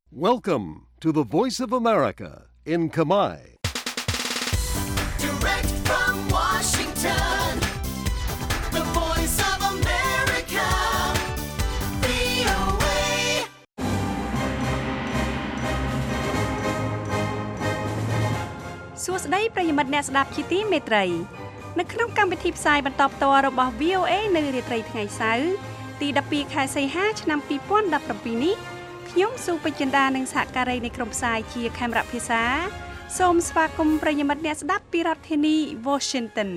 Welcome to the Voice of America in Khmer. Direct from Washington, the Voice of America, VOA. សួស្តីប្រិយមិត្តអ្នកស្ដាប់ជាទីមេត្រីនៅក្នុងកម្មវិធីផ្សាយបន្តផ្ទាល់របស់ VOA នៅរាត្រីថ្ងៃសៅរ៍ទី12ខែសីហាឆ្នាំ2017នេះខ្ញុំស៊ូពេជ្រចិន្តានិងសហការីនៃក្រុមផ្សាយជាខេមរៈភាសាសូមស្វាគមន៍ប្រិយមិត្តអ្នកស្ដាប់ពីរដ្ឋធានី Washington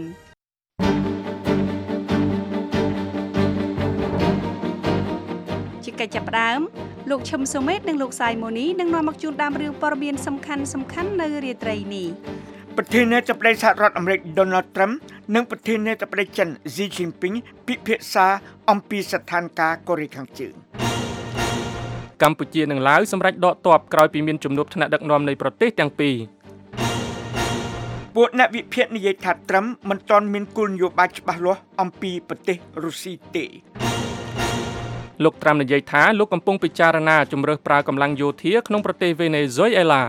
ជាកិច្ចចាប់ផ្ដើមលោកឈឹមសូមេតនិងលោកសាយម៉ូនីនឹងនាំមកជូនដើមរឿងព័ត៌មានសំខាន់ៗនៅរាត្រីនេះប្រធានាធិបតីសហរដ្ឋអាមេរិក Donald Trump និងប្រធានាធិបតីចិន Xi Jinping ពិភាក្សាអំពីស្ថានភាពកូរ៉េខាងជើងកម្ពុជានិងឡាវសម្រេចដកទ័ពក្រោយពីមានជំនួបថ្នាក់ដឹកនាំនៃប្រទេសទាំងពីរពួកអ្នកវិភាគនិយាយថា Trump មិនទាន់មានគោលនយោបាយច្បាស់លាស់អំពីប្រទេសរុស្ស៊ីទេលោក Trump និយាយថាលោកកំពុងពិចារណាជំរើសប្រើកម្លាំងយោធាក្នុងប្រទេសវេណេស៊ុយអេឡា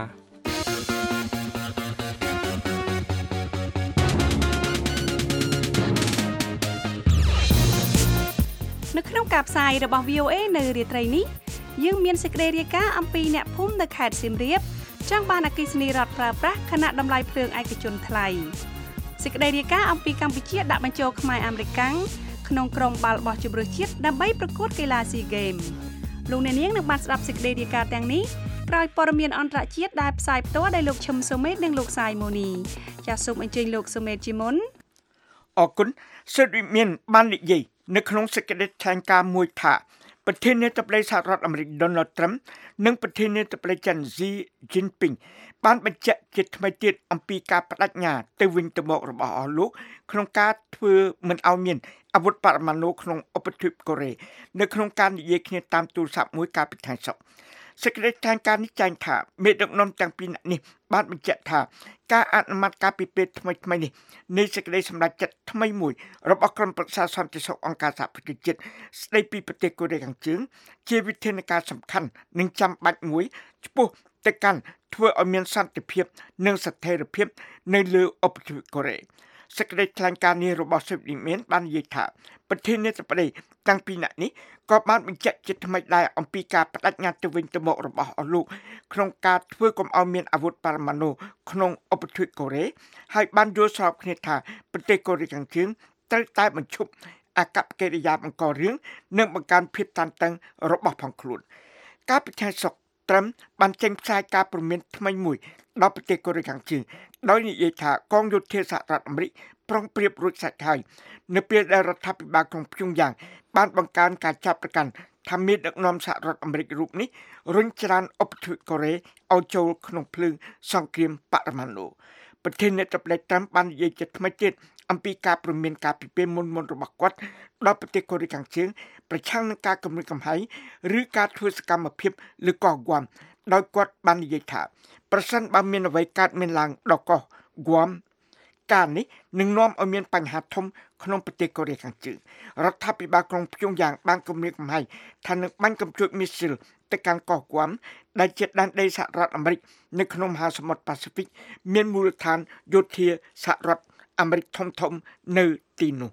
នៅក្នុងការផ្សាយរបស់ VOA នៅរាត្រីនេះយើងមានសេចក្តីរាយការណ៍អំពីអ្នកភូមិនៅខេត្តសៀមរាបចង់បានអគ្គិសនីរដ្ឋប្រើប្រាស់ខណៈតម្លៃភ្លើងឯកជនថ្លៃសេចក្តីរាយការណ៍អំពីកម្ពុជាដាក់បញ្ចូលខ្មែរអាមេរិកាំងក្នុងក្រុមបាល់បោះជម្រើសជាតិដើម្បីប្រកួតកីឡាស៊ីហ្គេមលោកអ្នកនាងនឹងបានស្ដាប់សេចក្តីរាយការណ៍ទាំងនេះក្រោយព័ត៌មានអន្តរជាតិដែលផ្សាយផ្ទាល់ដោយលោកឈឹមសូមេតនិងលោកសាយម៉ូនីចាសសូមអញ្ជើញលោកសូមេតជាមុនអរគុណសិទ្ធិវិមានបាននិយាយនៅក្នុងសេចក្តីថ្លែងការណ៍មួយថាប្រធានាធិបតីសហរដ្ឋអាមេរិក Donald Trump និងប្រធានាធិបតីចិន Xi Jinping បានបញ្ជាក់ជាថ្មីទៀតអំពីការបដិញ្ញាទៅវិញទៅមករបស់អស់លោកក្នុងការធ្វើមិនឲ្យមានអាវុធបរមាណូក្នុងឧបទ្វីបកូរ៉េនៅក្នុងការនិយាយគ្នាតាមទូរស័ព្ទមួយកាលពីថ្ងៃសុក្រសេចក្តីថ្លែងការណ៍នេះចែងថាមេដឹកនាំទាំងពីរនេះបានបញ្ជាក់ថាការអនុម័តការពិភាក្សាថ្មីនេះនៃសេចក្តីសម្រេចចិត្តថ្មីមួយរបស់ក្រុមប្រឹក្សាសន្តិសុខអង្គការសហប្រជាជាតិស្តីពីប្រទេសកូរ៉េខាងជើងជាវិធានការសំខាន់និងចាំបាច់មួយឆ្ពោះទៅកាន់ធ្វើឲ្យមានសន្តិភាពនិងស្ថិរភាពនៅលើឧបទ្វីបកូរ៉េសេចក្តីថ្លែងការណ៍នេះរបស់សិទ្ធិវិមានបាននិយាយថាប្រធានាធិបតីទាំងពីរនាក់នេះក៏បានបញ្ជាក់ជាថ្មីដែរអំពីការបដិញ្ញាទៅវិញទៅមករបស់អស់លោកក្នុងការធ្វើកុំឲ្យមានអាវុធបរមាណូក្នុងឧបទ្វីបកូរ៉េហើយបានយល់ស្របគ្នាថាប្រទេសកូរ៉េខាងជើងត្រូវតែបញ្ឈប់អកប្បកិរិយាបង្ករឿងនិងបង្កើនភាពតានតឹងរបស់ផងខ្លួនការពិចារណាត្រឹមបានចេញផ្សាយការព្រមានថ្មីមួយដល់ប្រទេសកូរ៉េខាងជើងដោយនិយាយថាកងយោធាសហរដ្ឋអាមេរិកប្រុងប្រៀបរួចស្រេចហើយនៅពេលដែលរដ្ឋាភិបាលក្រុងព្យុងយ៉ាងបានបង្កើនការចាប់ប្រកាន់ថាមេដឹកនាំសហរដ្ឋអាមេរិករូបនេះរុញច្រានឧបទ្វីបកូរ៉េឲ្យចូលក្នុងភ្លើងសង្គ្រាមបរមាណូប្រធានាធិបតីត្រឹមបាននិយាយជាថ្មីទៀតអំពីការព្រមានការពីពេលមុនរបស់គាត់ដល់ប្រទេសកូរ៉េខាងជើងប្រឆាំងនឹងការគំរាមកំហែងឬការធ្វើសកម្មភាពលើកោះហ្គាំដោយគាត់បាននិយាយថាប្រសិនបើមានអ្វីកើតមានឡើងដល់កោះហ្គាំការនេះនឹងនាំឲ្យមានបញ្ហាធំក្នុងប្រទេសកូរ៉េខាងជើងរដ្ឋាភិបាលក្រុងព្យុងយ៉ាងបានគម្រាមកំហែងថានឹងបាញ់កាំជ្រួចមីស៊ីលទៅកាន់កោះហ្គាំដែលជាដែនដីសហរដ្ឋអាមេរិកនៅក្នុងមហាសមុទ្រប៉ាស៊ីហ្វិកមានមូលដ្ឋានយោធាសហរដ្ឋអាមេរិកធំនៅទីនោះ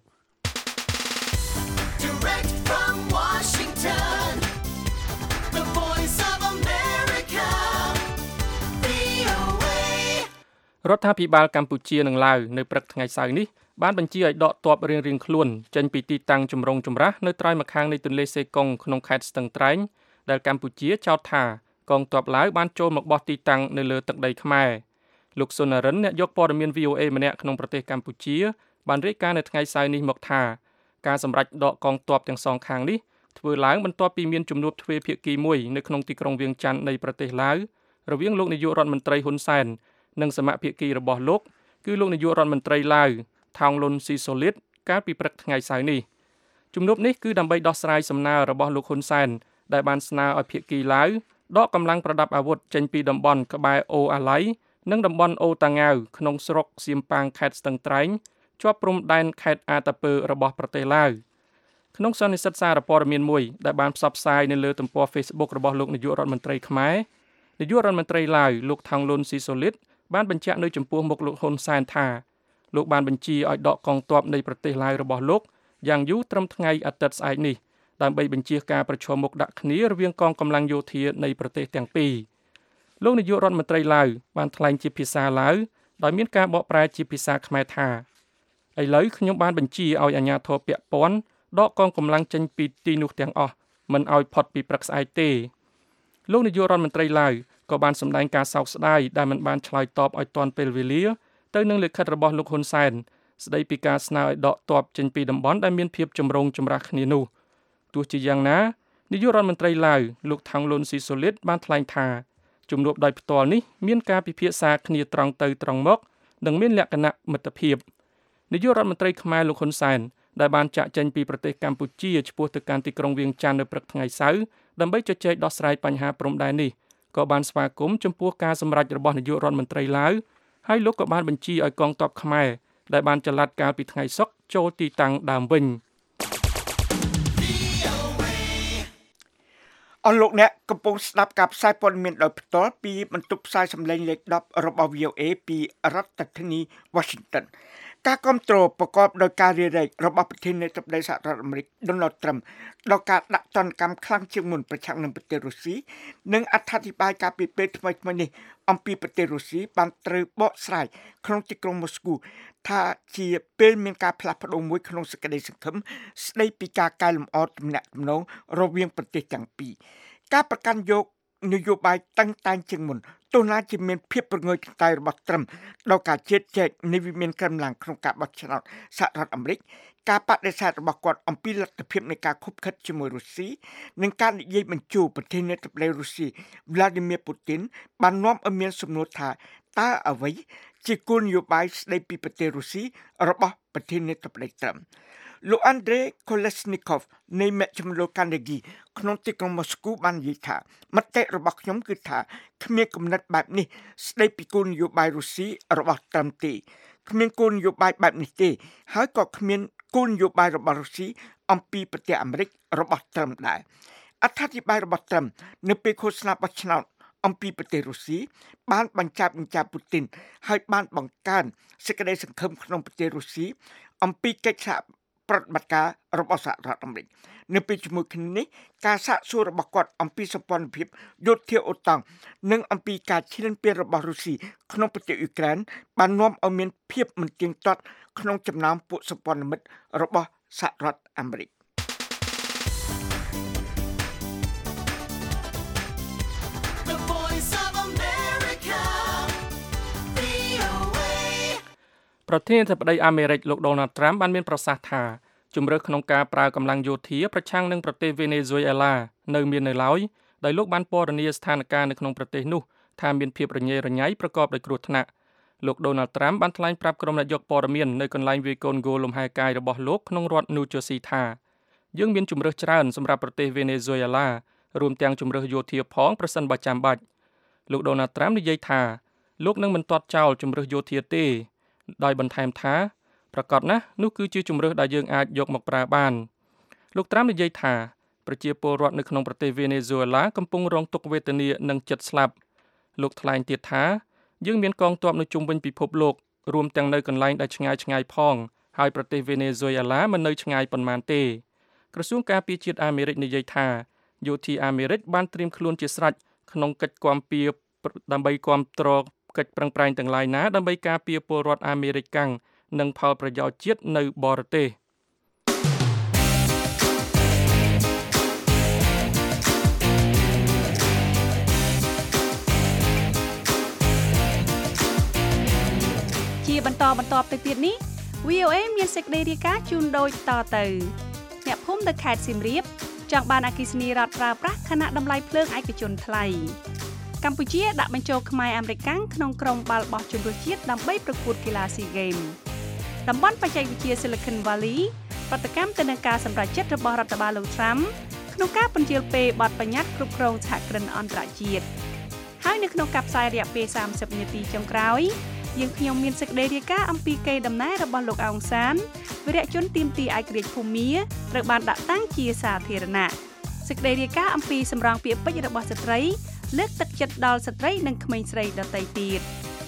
Direct from Washington, the Voice of America, VOA. រដ្ឋាភិបាលកម្ពុជានិងឡាវនៅព្រឹកថ្ងៃសៅរ៍នេះបានបញ្ជាឲ្យដកទ័ពរៀងៗខ្លួនចេញពីទីតាំងចម្រុងចម្រាស់នៅត្រើយម្ខាងនៃទន្លេសេកុងក្នុងខេត្តស្ទឹងត្រែងដែលកម្ពុជាចោទថាកងទ័ពឡាវបានចូលមកបោះទីតាំងនៅលើទឹកដីខ្មែរលោកសុនរិនអ្នកយកព័ត៌មាន VOA ម្នាក់ក្នុងប្រទេសកម្ពុជាបានរាយការណ៍នៅថ្ងៃសៅរ៍នេះមកថាការសម្រេចដកកងទ័ពទាំងសងខាងនេះធ្វើឡើងបន្ទាប់ពីមានជំនួបទ្វេភាគីមួយនៅក្នុងទីក្រុងវៀងច័ន្ទនៃប្រទេសឡាវរវាងលោកនាយករដ្ឋមន្ត្រីហ៊ុនសែននិងសមាភាគីរបស់លោកគឺលោកនាយករដ្ឋមន្ត្រីឡាវថោងលុនស៊ីសូលីតកាលពីព្រឹកថ្ងៃសៅរ៍នេះជំនួបនេះគឺដើម្បីដោះស្រាយសំណើរបស់លោកហ៊ុនសែនដែលបានស្នើឲ្យភាគីឡាវដកកម្លាំងប្រដាប់អាវុធចេញពីតំបន់ក្បែរអូអាឡៃនិងតំបន់អូតាងាវក្នុងស្រុកសៀមប៉ាងខេត្តស្ទឹងត្រែងជាប់ព្រំដែនខេត្តអាតាពើរបស់ប្រទេសឡាវក្នុង ក្នុងសន្និសីទសារព័ត៌មានមួយដែលបានផ្សព្វផ្សាយនៅលើទំព័រ Facebook របស់លោកនាយករដ្ឋមន្ត្រីខ្មែរនាយករដ្ឋមន្ត្រីឡាវលោកថងលុនស៊ីសូលីតបានបញ្ជាក់នៅចំពោះមុខលោកហ៊ុនសែនថាលោកបានបញ្ជាឲ្យដកកងទ័ពនៃប្រទេសឡាវរបស់លោកយ៉ាងយូរត្រឹមថ្ងៃអាទិត្យស្អែកនេះដើម្បីបញ្ជាការប្រឈមមុខដាក់គ្នារវាងកងកម្លាំងយោធានៃប្រទេសទាំងពីរលោកនាយករដ្ឋមន្ត្រីឡាវបានថ្លែងជាភាសាឡាវដោយមានការបកប្រែជាភាសាខ្មែរថាឥឡូវខ្ញុំបានបញ្ជាឲ្យអាជ្ញាធរពាក់ព័ន្ធដកកងកម្លាំងចេញពីទីនោះទាំងអស់មិនឲ្យផុតពីព្រឹកស្អែកទេលោកនាយករដ្ឋមន្ត្រីឡាវក៏បានសម្ដែងការសោកស្ដាយដែលមិនបានឆ្លើយតបឲ្យទាន់ពេលវេលាទៅនឹងលិខិតរបស់លោកហ៊ុនសែនស្ដីពីការស្នើឲ្យដកទ័ពចេញពីតំបន់ដែលមានភាពចម្រូងចម្រាសគ្នានោះទោះជាយ៉ាងណានាយករដ្ឋមន្ត្រីឡាវលោកថងលុនស៊ីសូលីតបានថ្លែងថាជំនួបដោយផ្ទាល់នេះមានការពិភាក្សាគ្នាត្រង់ទៅត្រង់មកនិងមានលក្ខណៈមិត្តភាពនាយករដ្ឋមន្ត្រីខ្មែរលោកហ៊ុនសែនដែលបានចាក់ចេញពីប្រទេសកម្ពុជាឆ្ពោះទៅកាន់ទីក្រុងវៀងច័ន្ទនៅព្រឹកថ្ងៃសៅរ៍ដើម្បីជជែកដោះស្រាយបញ្ហាព្រំដែននេះក៏បានស្វាគមន៍ចំពោះការសម្រេចរបស់នាយករដ្ឋមន្ត្រីឡាវហើយលោកក៏បានបញ្ជាឲ្យកងទ័ពខ្មែរដែលបានចល័តកាលពីថ្ងៃសុក្រចូលទីតាំងដើមវិញអស់លោកអ្នកកំពុងស្ដាប់ការផ្សាយព័ត៌មានដោយផ្ទាល់ពីបន្ទប់ផ្សាយសម្លេងលេខ10របស់ VOA ពីរដ្ឋធានី Washington ការគ្រប់គ្រងប្រកបដោយការរាយរែករបស់ប្រធានាធិបតីសហរដ្ឋអាមេរិក Donald Trump ដល់ការដាក់ទណ្ឌកម្មខ្លាំងជាងមុនប្រឆាំងនឹងប្រទេសរុស្ស៊ីនិងអត្ថាធិប្បាយការពីពេលថ្មីៗនេះអំពីប្រទេសរុស្ស៊ីបានត្រូវបកស្រាយក្នុងទីក្រុងម៉ូស្គូថាជាពេលមានការផ្លាស់ប្ដូរមួយក្នុងសេចក្តីសង្ឃឹមស្ដីពីការកែលម្អទំនាក់ទំនងរវាងប្រទេសទាំងពីរការប្រកាន់យកនយោបាយតឹងតែងជាងមុនទោះណាជាមានភាពប្រងើយកន្តើយរបស់ត្រឹមដល់ការជៀតចែកនៃវិមានកម្លាំងក្នុងការបោះឆ្នោតសហរដ្ឋអាមេរិកការបដិសេធរបស់គាត់អំពីលទ្ធភាពនៃការខុបខិតជាមួយរុស្ស៊ីនិងការនិយាយបញ្ជូលប្រធានាធិបតីរុស្ស៊ី Vladimir Putin បាននាំឲ្យមានសំណួរថាតើអ្វីជាគោលនយោបាយស្ដីពីប្រទេសរុស្ស៊ីរបស់ប្រធានាធិបតីត្រឹមលោក Andrei Kolesnikov នៃមជ្ឈមណ្ឌល Carnegie ក្នុងទីក្រុង Moscow បាននិយាយថាមតិរបស់ខ្ញុំគឺថាគ្មានគំនិតបែបនេះស្ដីពីគោលនយោបាយរុស្ស៊ីរបស់ត្រឹមទេគ្មានគោលនយោបាយបែបនេះទេហើយក៏គ្មានគោលនយោបាយរបស់រុស្ស៊ីអំពីប្រទេសអាមេរិករបស់ត្រឹមដែរអត្ថាធិប្បាយរបស់ត្រឹមនៅពេលឃោសនាបោះឆ្នោតអំពីប្រទេសរុស្ស៊ីបានបញ្ចប់ពូទីនហើយបានបង្កើនសេចក្តីសង្ឃឹមក្នុងប្រទេសរុស្ស៊ីអំពីកិច្ចសហប្រតិបត្តិការរបស់សហរដ្ឋអាមេរិកនៅពេលជាមួយគ្នានេះការសាកសួររបស់គាត់អំពីសម្ព័ន្ធភាពយោធាអូតាំងនិងអំពីការឈ្លានពានរបស់រុស្ស៊ីក្នុងប្រទេសអ៊ុយក្រែនបាននាំឲ្យមានភាពមិនទៀងទាត់ក្នុងចំណោមពួកសម្ព័ន្ធមិត្តរបស់សហរដ្ឋអាមេរិកប្រធានាធិបតីអាមេរិកលោក Donald Trump បានមានប្រសាសន៍ថាជំរើសក្នុងការប្រើកម្លាំងយោធាប្រឆាំងនឹងប្រទេសវេណេស៊ុយអេឡានៅមាននៅឡើយដោយលោកបានពណ៌នាស្ថានភាពនៅក្នុងប្រទេសនោះថាមានភាពរញ៉េរញ៉ៃប្រកបដោយគ្រោះថ្នាក់លោក Donald Trump បានថ្លែងប្រាប់ក្រុមអ្នកយកព័ត៌មាននៅកន្លែងវាយកូនហ្គោលលំហែកាយរបស់លោកក្នុងរដ្ឋ New Jersey ថាយើងមានជំរើសច្រើនសម្រាប់ប្រទេសវេណេស៊ុយអេឡារួមទាំងជំរើសយោធាផងប្រសិនបើចាំបាច់លោក Donald Trump និយាយថាលោកនឹងមិនទាត់ចោលជំរើសយោធាទេដោយបន្ថែមថាប្រកាសណាស់នោះគឺជាជំរើសដែលយើងអាចយកមកប្រើបានលោកត្រាំនិយាយថាប្រជាពលរដ្ឋនៅក្នុងប្រទេសវេណេស៊ុយអេឡាកំពុងរងទុក្ខវេទនានិងជិតស្លាប់លោកថ្លែងទៀតថាយើងមានកងទ័ពនៅជុំវិញពិភពលោករួមទាំងនៅកន្លែងដែលឆ្ងាយផងហើយប្រទេសវេណេស៊ុយអេឡាមិននៅឆ្ងាយប៉ុន្មានទេក្រសួងការពារជាតិអាមេរិកនិយាយថាយោធាអាមេរិកបានត្រៀមខ្លួនជាស្រេចក្នុងកិច្ចគាំពារដើម្បីគាំទ្រកិច្ចប្រឹងប្រែងទាំងឡាយណាដើម្បីការពារពលរដ្ឋអាមេរិកកាំងនិងផលប្រយោជន៍ជាតិនៅបរទេសជាបន្តទៅទៀតនេះ VOA មានសេចក្តីរាយការណ៍ជូនដូចតទៅអ្នកភូមិនៅខេត្តសៀមរាបចង់បានអគ្គិសនីរដ្ឋប្រើប្រាស់ខណៈតម្លៃភ្លើងឯកជនថ្លៃកម្ពុជាដាក់បញ្ចូលខ្មែរអាមេរិកក្នុងក្រុមបាល់បោះជម្រើសជាតិដើម្បីប្រកួតកីឡាស៊ីហ្គេមតំបន់បច្ចេកវិទ្យា Silicon Valley ប្រតិកម្មទៅនឹងការសម្រេចចិត្តរបស់រដ្ឋបាលលោក Trump ក្នុងការពន្យាលពេលបទបញ្ញត្តិគ្រប់គ្រងសហគ្រិនអន្តរជាតិហើយនៅក្នុងការផ្សាយរយៈពេល30នាទីចុងក្រោយយើងខ្ញុំមានសេចក្តីរាយការណ៍អំពីកេរដំណែលរបស់លោកអង្សានវីរៈជនទាមទារឯករាជ្យភូមាត្រូវបានដាក់តាំងជាសាធារណៈសេចក្តីរាយការណ៍អំពីសម្រងពាក្យពេចន៍របស់ស្ត្រីលើកទឹកចិត្តដល់ស្ត្រីនិងក្មេងស្រីដទៃទៀត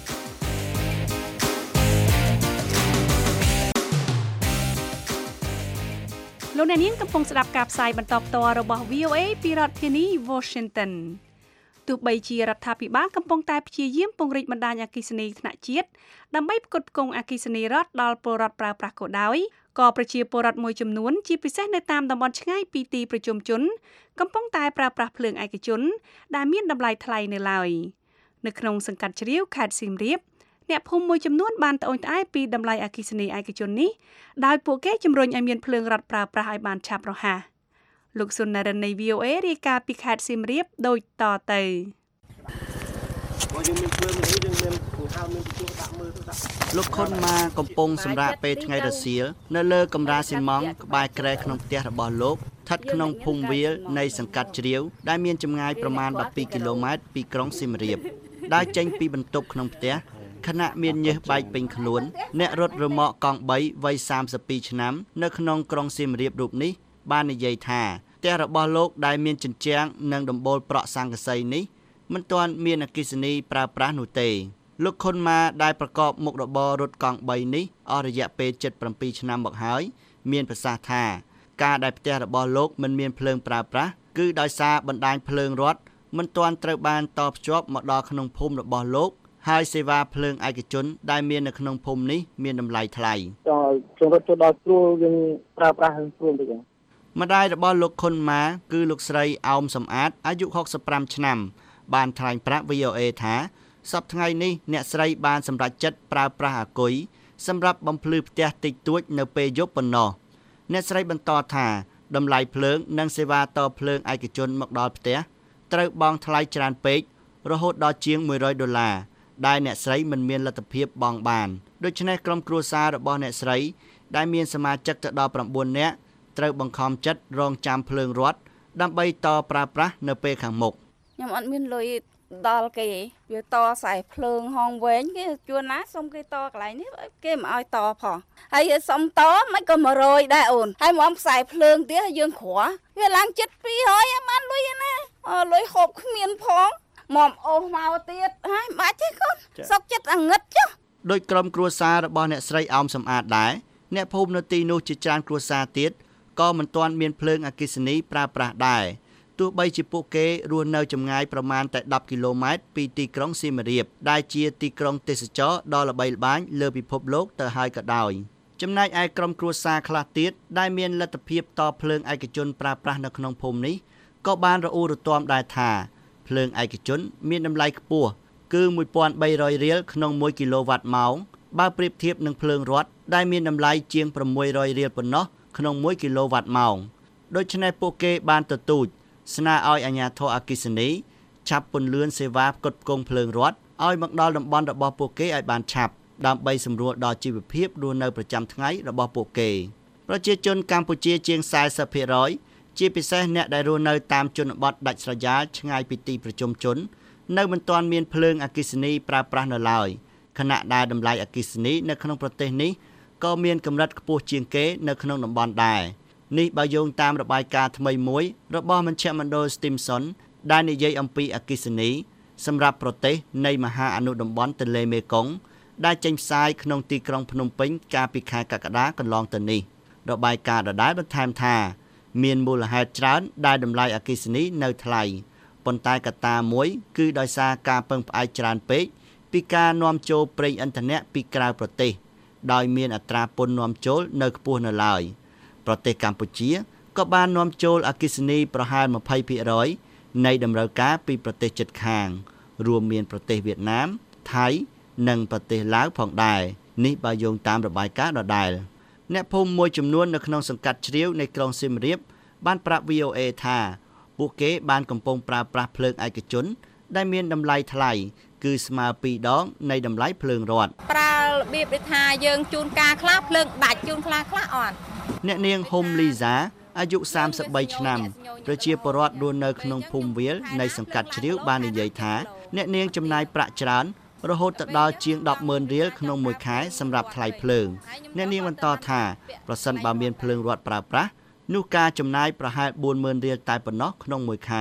លោកអ្នកនាងកំពុងស្ដាប់ការផ្សាយបន្តផ្ទាល់របស់ VOA ពីរដ្ឋធានី Washington ទោះបីជារដ្ឋាភិបាលកំពុងតែព្យាយាមពង្រីកបណ្ដាញអគ្គិសនីថ្នាក់ជាតិដើម្បីផ្គត់ផ្គង់អគ្គិសនីរដ្ឋដល់ពលរដ្ឋប្រើប្រាស់ក៏ដោយក៏ប្រជាពលរដ្ឋមួយចំនួនជាពិសេសនៅតាមតំបន់ឆ្ងាយពីទីប្រជុំជនកំពុងតែប្រើប្រាស់ភ្លើងឯកជនដែលមានតម្លៃថ្លៃនៅឡើយនៅក្នុងសង្កាត់ជ្រាវខេត្តសៀមរាបអ្នកភូមិមួយចំនួនបានត្អូញត្អែរពីតម្លៃអគ្គិសនីឯកជននេះដោយពួកគេជំរុញឲ្យមានភ្លើងរដ្ឋប្រើប្រាស់ឲ្យបានឆាប់រហ័សលោកសុននរិននៃ VOA រាយការណ៍ពីខេត្តសៀមរាបដូចតទៅលោកខុនម៉ាកំពុងសម្រាប់ពេលថ្ងៃរសៀលនៅលើកម្រាលស៊ីម៉ង់ក្បែរគ្រែក្នុងផ្ទះរបស់លោកស្ថិតក្នុងភូមិវាលនៃសង្កាត់ជ្រាវដែលមានចម្ងាយប្រមាណ12គីឡូម៉ែត្រពីក្រុងសៀមរាបដើរចេញពីបន្ទប់ក្នុងផ្ទះខណៈមានញើសបែកពេញខ្លួនអ្នករត់រមាក់កង់3វ័យ32ឆ្នាំនៅក្នុងក្រុងសៀមរាបរូបនេះបាននិយាយថាផ្ទះរបស់លោកដែលមានជញ្ជាំងនិងដំបូលប្រក់ស័ង្កសីនេះមិនទាន់មានអគ្គិសនីប្រើប្រាស់នោះទេលោកខុនម៉ាដែលប្រកបមុខរបររត់កង់3នេះអស់រយៈពេល77ឆ្នាំមកហើយមានប្រសាសន៍ថាការដែលផ្ទះរបស់លោកមិនមានភ្លើងប្រើប្រាស់គឺដោយសារបណ្ដាញភ្លើងរដ្ឋមិនទាន់ត្រូវបានតភ្ជាប់មកដល់ក្នុងភូមិរបស់លោកហើយសេវាភ្លើងឯកជនដែលមាននៅក្នុងភូមិនេះមានតម្លៃថ្លៃចូលរត់ទៅដល់ស្រួលយើងប្រើប្រាស់ស្រួលទៅចឹងម្ដាយរបស់លោកខុនម៉ាគឺលោកស្រីអោមសំអាតអាយុ65ឆ្នាំបានថ្លែងប្រាប់ VOA ថាសប្តាហ៍ថ្ងៃនេះអ្នកស្រីបានសម្រេចចិត្តប្រើប្រាស់អាគុយសម្រាប់បំភ្លឺផ្ទះតិចតួចនៅពេលយប់ប៉ុណ្ណោះអ្នកស្រីបន្តថាតម្លៃភ្លើងនិងសេវាតភ្លើងឯកជនមកដល់ផ្ទះត្រូវបង់ថ្លៃច្រើនពេករហូតដល់ជាង$100ដែលអ្នកស្រីមិនមានលទ្ធភាពបង់បានដូច្នេះក្រុមគ្រួសាររបស់អ្នកស្រីដែលមានសមាជិកទៅដល់9នាក់ត្រូវបង្ខំចិត្តរងចាំភ្លើងរដ្ឋដើម្បីតប្រើប្រាស់នៅពេលខាងមុខខ្ញុំអត់មានលុយដល់គេវាតខ្សែភ្លើងហងវែងគេជួនណាសុំគេតកន្លែងនេះគេមិនឲ្យតផងហើយសុំតមិនក៏100ដែរអូនហើយមកខ្សែភ្លើងទៀតយើងក្រវាឡើងចិត្ត200អត់បានលុយណាលុយហូបគ្មានផងមកអូសមកទៀតហើយបាច់ទេកូនសុកចិត្តអាងឹតចុះដោយក្រុមគ្រួសាររបស់អ្នកស្រីអោមសំអាតដែរអ្នកភូមិនៅទីនោះជាច្រើនគ្រួសារទៀតក៏មិនទាន់មានភ្លើងអគ្គិសនីប្រើប្រាស់ដែរទោះបីជាពួកគេរស់នៅចម្ងាយប្រមាណតែ10គីឡូម៉ែត្រពីទីក្រុងសៀមរាបដែលជាទីក្រុងទេសចរដ៏ល្បីល្បាញលើពិភពលោកទៅហើយក៏ដោយចំណែកឯក្រុមគ្រួសារខ្លះទៀតដែលមានលទ្ធភាពតភ្លើងឯកជនប្រើប្រាស់នៅក្នុងភូមិនេះក៏បានរអ៊ូរទាំដែរថាភ្លើងឯកជនមានតម្លៃខ្ពស់គឺ$1,300ក្នុង1គីឡូវ៉ាត់ម៉ោងបើប្រៀបធៀបនឹងភ្លើងរដ្ឋដែលមានតម្លៃជាង$600ប៉ុណ្ណោះក្នុង1គីឡូវ៉ាត់ម៉ោងដូច្នេះពួកគេបានទទូចស្នើឲ្យអាជ្ញាធរអគ្គិសនីឆាប់ពន្លឿនសេវាផ្គត់ផ្គង់ភ្លើងរដ្ឋឲ្យមកដល់តំបន់របស់ពួកគេឲ្យបានឆាប់ដើម្បីសម្រួលដល់ជីវភាពរស់នៅប្រចាំថ្ងៃរបស់ពួកគេប្រជាជនកម្ពុជាជាង 40% ជាពិសេសអ្នកដែលរស់នៅតាមជនបទដាច់ស្រយាលឆ្ងាយពីទីប្រជុំជននៅមិនទាន់មានភ្លើងអគ្គិសនីប្រើប្រាស់នៅឡើយខណៈដែលតម្លៃអគ្គិសនីនៅក្នុងប្រទេសនេះក៏មានកម្រិតខ្ពស់ជាងគេនៅក្នុងតំបន់ដែរនេះបើយោងតាមរបាយការណ៍ថ្មីមួយរបស់មជ្ឈមណ្ឌល Stimson ដែលនិយាយអំពីអគ្គិសនីសម្រាប់ប្រទេសនៃមហាអនុតំបន់ទន្លេមេគង្គដែលចេញផ្សាយក្នុងទីក្រុងភ្នំពេញកាលពីខែកក្កដាកន្លងទៅនេះរបាយការណ៍ដដែលបន្ថែមថាមានមូលហេតុច្រើនដែលតម្លៃអគ្គិសនីនៅថ្លៃប៉ុន្តែកត្តាមួយគឺដោយសារការពឹងផ្អែកច្រើនពេកពីការនាំចូលប្រេងឥន្ធនៈពីក្រៅប្រទេសដោយមានអត្រាពន្ធនាំចូលនៅខ្ពស់នៅឡើយប្រទេសកម្ពុជាក៏បាននាំចូលអគ្គិសនីប្រហែល 20% នៃតម្រូវការពីប្រទេសជិតខាងរួមមានប្រទេសវៀតណាមថៃនិងប្រទេសឡាវផងដែរនេះបើយោងតាមរបាយការណ៍ដដែលអ្នកភូមិមួយចំនួននៅក្នុងសង្កាត់ជ្រាវនៃក្រុងសៀមរាបបានប្រាប់ VOA ថាពួកគេបានកំពុងប្រើប្រាស់ភ្លើងឯកជនដែលមានតម្លៃថ្លៃគឺស្មើ2ដងនៃតម្លៃភ្លើងរដ្ឋប្រើរបៀបដូចថាយើងជូនការខ្លះភ្លើងដាច់ជូនខ្លះអត់អ្នកនាងហុំលីសាអាយុ33ឆ្នាំប្រជាពលរដ្ឋរស់នៅក្នុងភូមិវាលនៃសង្កាត់ជ្រាវបាននិយាយថាអ្នកនាងចំណាយប្រាក់ច្រើនរហូតទៅដល់ជាង$10,000ក្នុងមួយខែសម្រាប់ថ្លៃភ្លើងអ្នកនាងបន្តថាប្រសិនបើមានភ្លើងរដ្ឋប្រើប្រាស់នោះការចំណាយប្រហែល$40,000តែប៉ុណ្ណោះក្នុងមួយខែ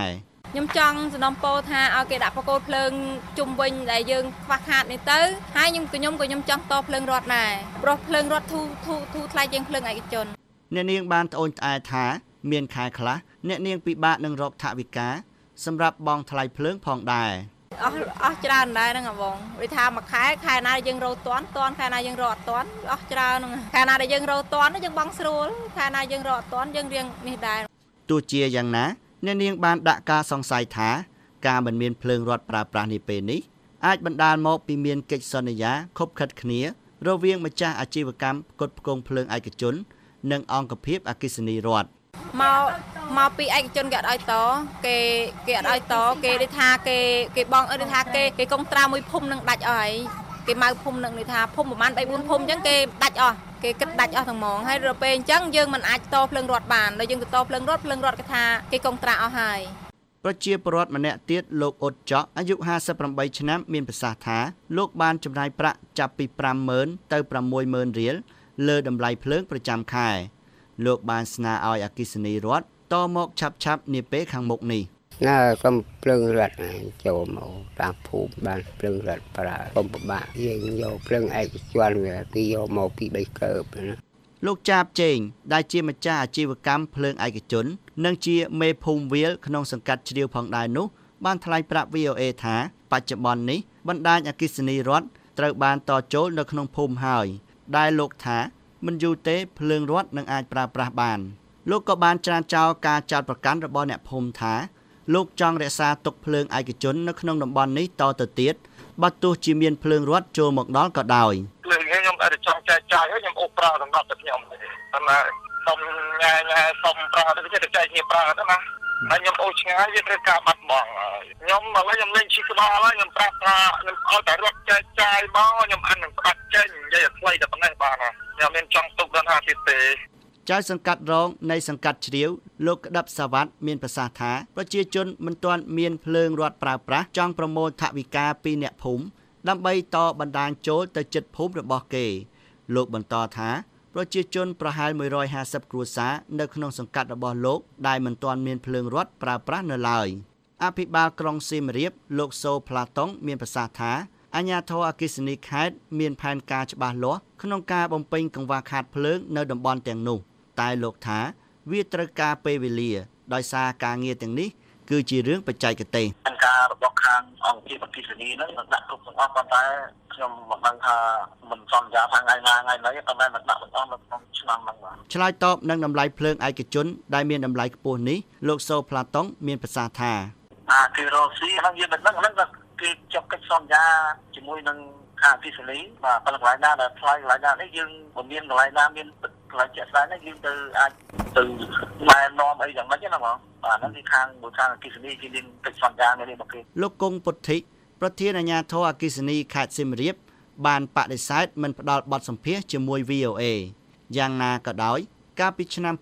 ខ្ញុំចង់សំណូមពរថាឲ្យគេដាក់បកគោភ្លើងជុំវិញដែលយើងខ្វះខាតនេះទៅហើយខ្ញុំចង់តភ្លើងរត់ដែរព្រោះភ្លើងរត់ធូរថ្លៃជាងភ្លើងឯកជនអ្នកនាងបានត្អូញត្អែថាមានខែខ្លះអ្នកនាងពិបាកនឹងរកថវិកាសម្រាប់បង់ថ្លៃភ្លើងផងដែរអស់ច្រើនដែរហ្នឹងបងវាថាមួយខែណាយើងរកតាន់ខែណាយើងរកអត់តាន់អស់ច្រើនហ្នឹងខែណាដែលយើងរកតាន់យើងបង់ស្រួលខែណាយើងរកអត់តាន់យើងរៀងនេះដែរទោះជាយ៉ាងណាអ្នកនាងបានដាក់ការសង្ស័យថាការមិនមានភ្លើងរត់ប្រើប្រាស់នេះពេលនេះអាចបណ្ដាលមកពីមានកិច្ចសន្យាខុបខិតគ្នារវាងម្ចាស់អាជីវកម្មផ្គត់ផ្គង់ភ្លើងឯកជននិងអង្គភាពអគ្គិសនីរដ្ឋមកពីឯកជនគេអត់ឲ្យតគេអត់ឲ្យតគេនិយាយថាគេបងនិយាយថាគេកុងត្រាមួយភូមិនឹងដាច់អស់ហើយគេម៉ៅភូមិនឹងនិយាយថាភូមិប្រហែល 3-4 ភូមិអញ្ចឹងគេដាច់អស់គេគិតដាច់អស់ទាំងហ្មងហើយដល់ពេលអញ្ចឹងយើងមិនអាចតភ្លើងរត់បានដល់យើងទៅតភ្លើងរត់គេថាគេកុងត្រាអស់ហើយប្រជាពលរដ្ឋម្នាក់ទៀតលោកអ៊ុតចော့អាយុ58ឆ្នាំមានប្រសាសន៍ថាលោកបានចំណាយប្រាក់ចាប់ពី 50,000 ទៅ 60,000 រៀលលើតម្លៃភ្លើងប្រចាំខែលោកបានស្នើឲ្យអគ្គិសនីរដ្ឋតមកឆាប់នាពេលខាងមុខនេះណាកំភ្លើងរត់ចូលមកតាមភូមិបានភ្លើងរត់ប្រើកុំពិបាកយើងយកភ្លើងឯកជនវាគេយកមកពី3កើបណាលោកចាបជេងដែលជាម្ចាស់អាជីវកម្មភ្លើងឯកជននិងជាមេភូមិវាលក្នុងសង្កាត់ជ្រាវផងដែរនោះបានថ្លែងប្រាប់ VOA ថាបច្ចុប្បន្ននេះបណ្ដាញអគ្គិសនីរដ្ឋត្រូវបានតចូលនៅក្នុងភូមិហើយដែលលោកថាមិនយូរទេភ្លើងរត់នឹងអាចប្រើប្រាស់បានលោកក៏បានច្រានចោលការចោទប្រកាន់របស់អ្នកភូមិថាលោកចង់រក្សាទុកភ្លើងឯកជននៅក្នុងតំបន់នេះតទៅទៀតបើទោះជាមានភ្លើងរត់ចូលមកដល់ក៏ដោយភ្លើងខ្ញុំអត់ចង់ចែកចាយហើយខ្ញុំអូប្រើសម្រាប់តែខ្ញុំតែសុំញ៉ាសុំប្រើទៅគេចែកគ្នាប្រើទៅណាហើយខ្ញុំអូឆ្ងាយវាត្រូវការបាត់បង់ខ្ញុំឥឡូវខ្ញុំលេងឈីក្បាលហើយខ្ញុំប្រាប់ថាខ្ញុំអត់តែរត់ចែកចាយមកខ្ញុំអាននឹងផ្ដាច់ចេញនិយាយឲ្យខ្លីតែប៉ុណ្ណេះបានខ្ញុំមានចង់ទុកដល់50ទៀតទេចៅសង្កាត់រងនៃសង្កាត់ជ្រាវលោកក្តាប់សាវ៉ាត់មានប្រសាសន៍ថាប្រជាជនមិនទាន់មានភ្លើងរត់ប្រើប្រាស់ចង់ប្រមូលថវិកាពីអ្នកភូមិដើម្បីតបណ្ដាញចូលទៅជិតភូមិរបស់គេលោកបន្តថាប្រជាជនប្រហែល150គ្រួសារនៅក្នុងសង្កាត់របស់លោកដែលមិនទាន់មានភ្លើងរត់ប្រើប្រាស់នៅឡើយអភិបាលក្រុងសៀមរាបលោកសូផ្លាតុងមានប្រសាសន៍ថាអាជ្ញាធរអគ្គិសនីខេត្តមានផែនការច្បាស់លាស់ក្នុងការបំពេញកង្វះខាតភ្លើងនៅតំបន់ទាំងនោះតែលោកថាវាត្រូវការពេលវេលាដោយសារការងារទាំងនេះគឺជារឿងបច្ចេកទេសការរបស់ខាងអង្គភាពអគ្គិសនីហ្នឹងដាក់គ្រប់ទាំងអស់ប៉ុន្តែខ្ញុំមិនដឹងថាមិនសន្យាថាថ្ងៃណាប៉ុន្តែមិនដាក់ទាំងអស់នៅក្នុងឆ្នាំហ្នឹងបាទឆ្លើយតបនឹងតម្លៃភ្លើងឯកជនដែលមានតម្លៃខ្ពស់នេះលោកសូផ្លាតុងមានប្រសាសន៍ថាគឺរស់ស៊ីហ្នឹងយើងមិនដឹងហ្នឹងគឺចាប់កិច្ចសន្យាជាមួយនឹងខាងអគ្គិសនីបាទប៉ុន្តែកន្លែងណាដែលថ្លៃកន្លែងណានេះយើងមិនមានកន្លែងណាមានកន្លែងជាក់ស្ដែងនេះយើងទៅអាចទៅណែនាំអីយ៉ាងម៉េចណាបងបាទហ្នឹងគឺខាងអគ្គិសនីគេមានកិច្ចសន្យានេះមកគេលោកគង់ពុទ្ធិប្រធានអាជ្ញាធរអគ្គិសនីខេត្តសៀមរាបបានបដិសេធមិនផ្ដល់បទសម្ភាសន៍ជាមួយ VOA យ៉ាងណាក៏ដោយកាលពីឆ្នាំ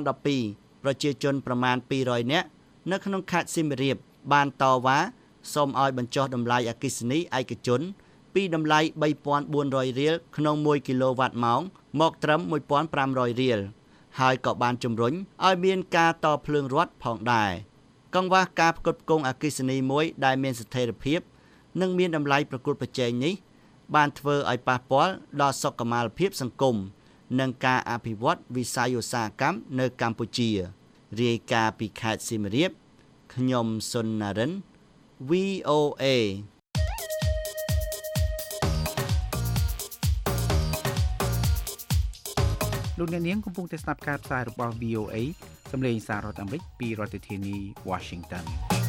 2012ប្រជាជនប្រមាណ200នាក់នៅក្នុងខេត្តសៀមរាបបានតវ៉ាសូមឲ្យបញ្ចុះតម្លៃអគ្គិសនីឯកជនពីតម្លៃ 3,400 រៀលក្នុង1គីឡូវ៉ាត់ម៉ោងមកត្រឹម 1,500 រៀលហើយក៏បានជំរុញឲ្យមានការតភ្លើងរត់ផងដែរកង្វះការផ្គត់ផ្គង់អគ្គិសនីមួយដែលមានស្ថិរភាពនិងមានតម្លៃប្រកួតប្រជែងនេះបានធ្វើឲ្យប៉ះពាល់ដល់សុខុមាលភាពសង្គមនិងការអភិវឌ្ឍវិស័យឧស្សាហកម្មនៅកម្ពុជារាយការណ៍ពីខេត្តសៀមរាបខ្ញុំសុនណារិន VOA លោកអ្នកនាងកំពុងតែស្ដាប់ការផ្សាយរបស់ VOA សម្លេងសាររដ្ឋអាមេរិកពីរដ្ឋធានី Washington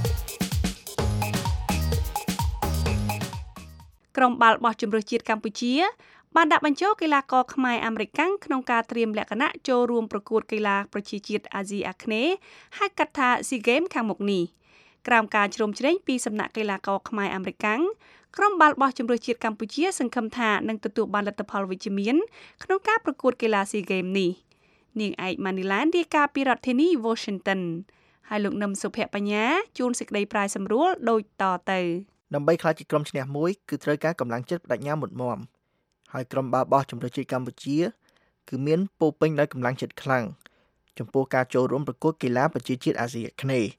ក្រុមបាល់បោះជម្រើសជាតិកម្ពុជាបានដាក់បញ្ចូលកីឡាករខ្មែរអាមេរិកក្នុងការត្រៀមលក្ខណៈចូលរួមប្រកួតកីឡាប្រជាជាតិអាស៊ីអាគ្នេយ៍ហៅកាត់ថា SEA Games ខាងមុខនេះក្រោមការជ្រោមជ្រែងពីសំណាក់កីឡាករខ្មែរអាមេរិកក្រុមបាល់បោះជម្រើសជាតិកម្ពុជាសង្ឃឹមថានឹងទទួលបានលទ្ធផលវិជ្ជមានក្នុងការប្រកួតកីឡា SEA Games នេះនាងឯកម៉ានីឡានរាយការណ៍ពីរដ្ឋធានី Washington ហើយលោកនឹមសុភ័ក្របញ្ញាជួនសេចក្តីប្រាយសម្រួលដូចតទៅដើម្បីក្លាយជាក្រុមឈ្នះមួយគឺត្រូវការកម្លាំងចិត្តបដិញ្ញាមុតមាំហើយក្រុមបាល់បោះជម្រើសជាតិកម្ពុជាគឺមានពោពេញដោយកម្លាំងចិត្តខ្លាំងចំពោះការចូលរួមប្រកួតកីឡាប្រជាជាតិអាស៊ីអាគ្នេយ៍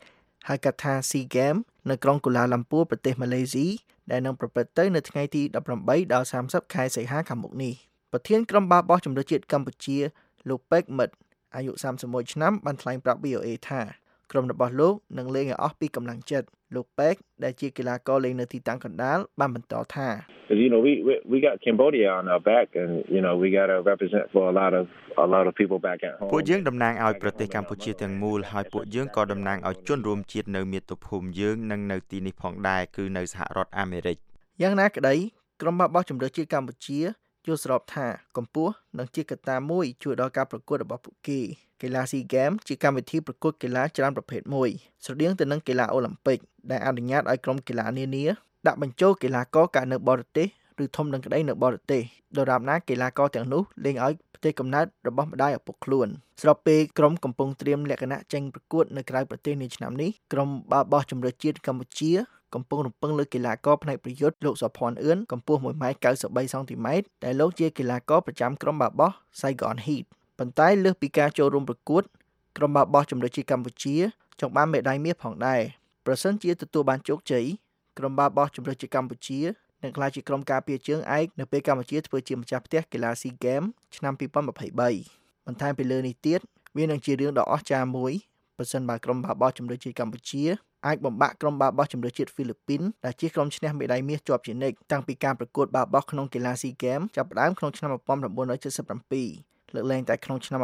ហៅកាត់ថា SEA Games នៅក្រុងកូឡាឡាំពួរប្រទេសម៉ាឡេស៊ីដែលនឹងប្រព្រឹត្តទៅនៅថ្ងៃទី18ដល់30ខែសីហាខាងមុខនេះប្រធានក្រុមបាល់បោះជម្រើសជាតិកម្ពុជាលោកពេកមិតអាយុ31ឆ្នាំបានថ្លែងប្រាប់ VOA ថាក្រុមរបស់លោកនឹងលេងឲ្យអស់ពីកម្លាំងចិត្តលោកពេកដែលជាកីឡាករលេងនៅទីតាំងកណ្ដាលបានបន្តថា we got Cambodia on our back and we got to represent for a lot of people back at home ពួកយើងតំណាងឲ្យប្រទេសកម្ពុជាទាំងមូលហើយពួកយើងក៏តំណាងឲ្យជនរួមជាតិនៅមាតុភូមិយើងនិងនៅទីនេះផងដែរគឺនៅសហរដ្ឋអាមេរិកយ៉ាងណាក្តីក្រុមបាល់បោះជម្រើសជាតិកម្ពុជាយល់ស្របថាកម្ពុជានឹងជាកត្តាមួយជួយដល់ការប្រកួតរបស់ពួកគេកីឡា SEA Games ជាកម្មវិធីប្រកួតកីឡាច្រើនប្រភេទមួយស្រដៀងទៅនឹងកីឡាអូឡ িম্প ិកដែលអនុញ្ញាតឲ្យក្រុមកីឡានានាដាក់បញ្ចូលកីឡាករកើតនៅបរទេសឬធំនឹងក្តីនៅបរទេសដរាបណាកីឡាករទាំងនោះលេងឲ្យប្រទេសកំណើតរបស់ម្ដាយឪពុកខ្លួនស្របពេលក្រុមកំពុងត្រៀមលក្ខណៈចេញប្រកួតនៅក្រៅប្រទេសនាឆ្នាំនេះក្រុមបាល់បោះជម្រើសជាតិកម្ពុជាកំពុងរំពឹងលើកីឡាករផ្នែកប្រយុទ្ធលោកសុភ័ណ្ឌអឿនកម្ពស់ 1.93 សង់ទីម៉ែត្រដែលលោកជាកីឡាករប្រចាំក្រុមបាល់បោះ Saigon Heat ប៉ុន្តែលើសពីការចូលរួមប្រកួតក្រុមបាល់បោះជម្រើសជាតិកម្ពុជាចង់បានមេដាយមាសផងដែរប្រសិនជាទទួលបានជោគជ័យក្រុមបាល់បោះជម្រើសជាតិកម្ពុជានឹងក្លាយជាក្រុមការពារជើងឯកនៅពេលកម្ពុជាធ្វើជាម្ចាស់ផ្ទះកីឡា SEA Games ឆ្នាំ2023បន្ថែមពីលើនេះទៀតវានឹងជារឿងដ៏អស្ចារ្យមួយប្រសិនបើក្រុមបាល់បោះជម្រើសជាតិកម្ពុជាអាចបំបាក់ក្រុមបាល់បោះជម្រើសជាតិហ្វីលីពីនដែលជាក្រុមឈ្នះមេដាយមាសជាប់ជានិច្ចតាំងពីការប្រកួតបាល់បោះក្នុងកីឡា SEA Games ចាប់ផ្ដើមក្នុងឆ្នាំ1977លើកលែងតែក្នុងឆ្នាំ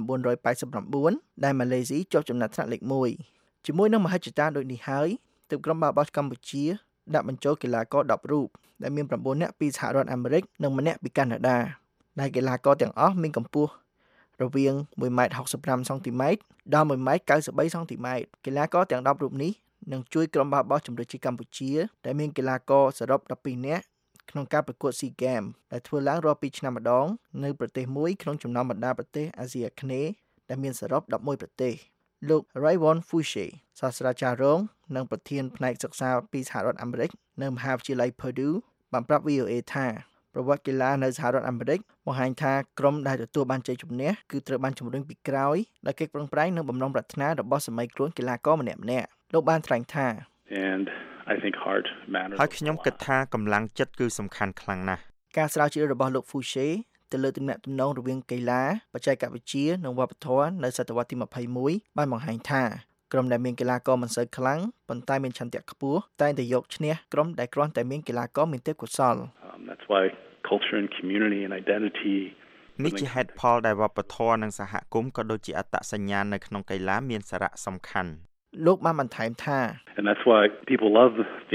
1989ដែលម៉ាឡេស៊ីជាប់ចំណាត់ថ្នាក់លេខ1ជាមួយនឹងមហិច្ឆតាដូចនេះហើយទើបក្រុមបាល់បោះកម្ពុជាដាក់បញ្ចូលកីឡាករ10រូបដែលមាន9នាក់ពីសហរដ្ឋអាមេរិកនិង1នាក់ពីកាណាដាដែលកីឡាករទាំងអស់មានកម្ពស់រវាង 1.65 សង់ទីម៉ែត្រដល់ 1.93 សង់ទីម៉ែត្រកីឡាករទាំង10រូបនេះនឹងជួយក្រុមបាល់បោះជម្រើសជាតិកម្ពុជាដែលមានកីឡាករសរុប12នាក់ក្នុងការប្រកួត SEA Games ដែលធ្វើឡើងរាល់2ឆ្នាំម្ដងនៅប្រទេសមួយក្នុងចំណោមបណ្ដាប្រទេសអាស៊ីអាគ្នេយ៍ដែលមានសរុប11ប្រទេសលោក Rayvon Fouché សាស្ត្រាចារ្យរងនិងប្រធានផ្នែកសិក្សាពីសហរដ្ឋអាមេរិកនៅមហាវិទ្យាល័យ Purdue បានប្រាប់ VOA ថាប្រវត្តិកីឡានៅសហរដ្ឋអាមេរិកបង្ហាញថាក្រុមដែលទទួលបានជ័យជំនះគឺត្រូវបានជំរុញពីក្រោយដោយកិច្ចប្រឹងប្រែងនិងបំណងប្រាថ្នារបស់សមីខ្លួនកីឡាករម្នាក់ៗលោកបានថ្លែងថា And I think heart matters ហើយខ្ញុំគិតថាកម្លាំងចិត្តគឺសំខាន់ខ្លាំងណាស់ការស្រាវជ្រាវរបស់លោក Fouché ទៅលើទំនាក់ទំនងរវាងកីឡាបច្ចេកវិទ្យានិងវប្បធម៌នៅសតវត្សទី21បានបង្ហាញថាក្រុមដែលមានកីឡាករមិនសូវខ្លាំងប៉ុន្តែមានឆន្ទៈខ្ពស់តែងតែយកឈ្នះក្រុមដែលគ្រាន់តែមានកីឡាករមានទេពកោសល្យ That's why culture and community and identity នេះជាហេតុផលដែលវប្បធម៌និងសហគមន៍ក៏ដូចជាអត្តសញ្ញាណនៅក្នុងកីឡាមានសារៈសំខាន់លោកបានបន្ថែមថា And that's why people love